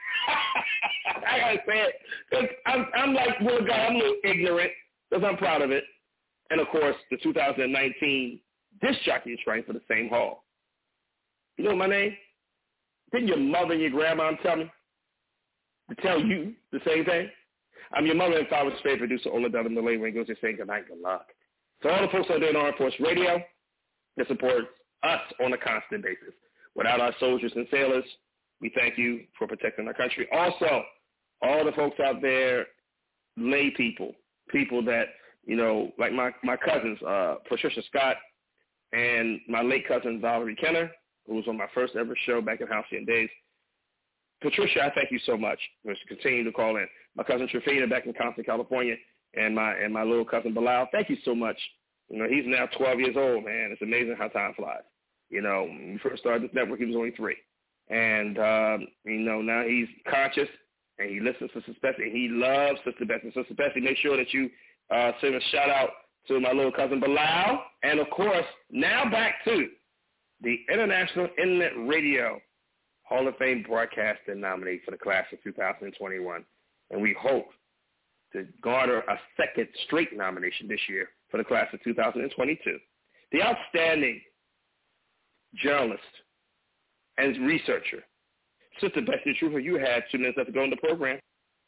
I gotta say it because I'm, I'm like, well, God, I'm a little ignorant because I'm proud of it. And of course, the two thousand nineteen disc jockey is running for the same hall. You know my name? Didn't your mother and your grandma tell me to tell you the same thing? I'm your mother and father's favorite producer, Ola Della Malay, when he goes to saying good night, good luck. So all the folks out there in Armed Force Radio that support us on a constant basis. Without our soldiers and sailors, we thank you for protecting our country. Also, all the folks out there, lay people, people that, you know, like my, my cousins, uh, Patricia Scott and my late cousin, Valerie Kenner, who was on my first ever show back in Halcyon days. Patricia, I thank you so much for continuing to call in. My cousin Trifina back in Compton, California, and my and my little cousin Bilal, thank you so much. You know, he's now twelve years old, man. It's amazing how time flies. You know, when we first started this network, he was only three. And, um, you know, now he's conscious, and he listens to Sister Bessie, and he loves Sister Bessie. Sister Bessie, make sure that you uh, send a shout-out to my little cousin Bilal, and, of course, now back to the International Internet Radio Hall of Fame broadcaster nominee for the class of two thousand twenty-one. And we hope to garner a second straight nomination this year for the class of two thousand twenty-two. The outstanding journalist and researcher, Sister Bessie Trooper, you had two minutes left to go in the program.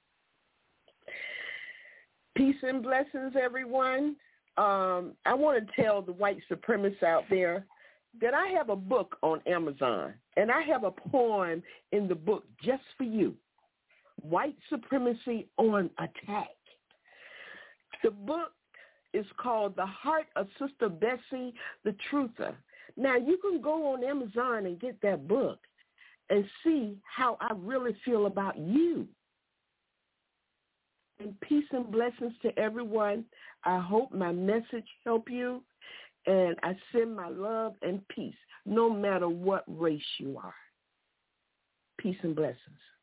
Peace and blessings, everyone. Um, I want to tell the white supremacists out there that I have a book on Amazon, and I have a poem in the book just for you, White Supremacy on Attack. The book is called The Heart of Sister Bessie the Truther. Now, you can go on Amazon and get that book and see how I really feel about you. And peace and blessings to everyone. I hope my message helped you, and I send my love and peace, no matter what race you are. Peace and blessings.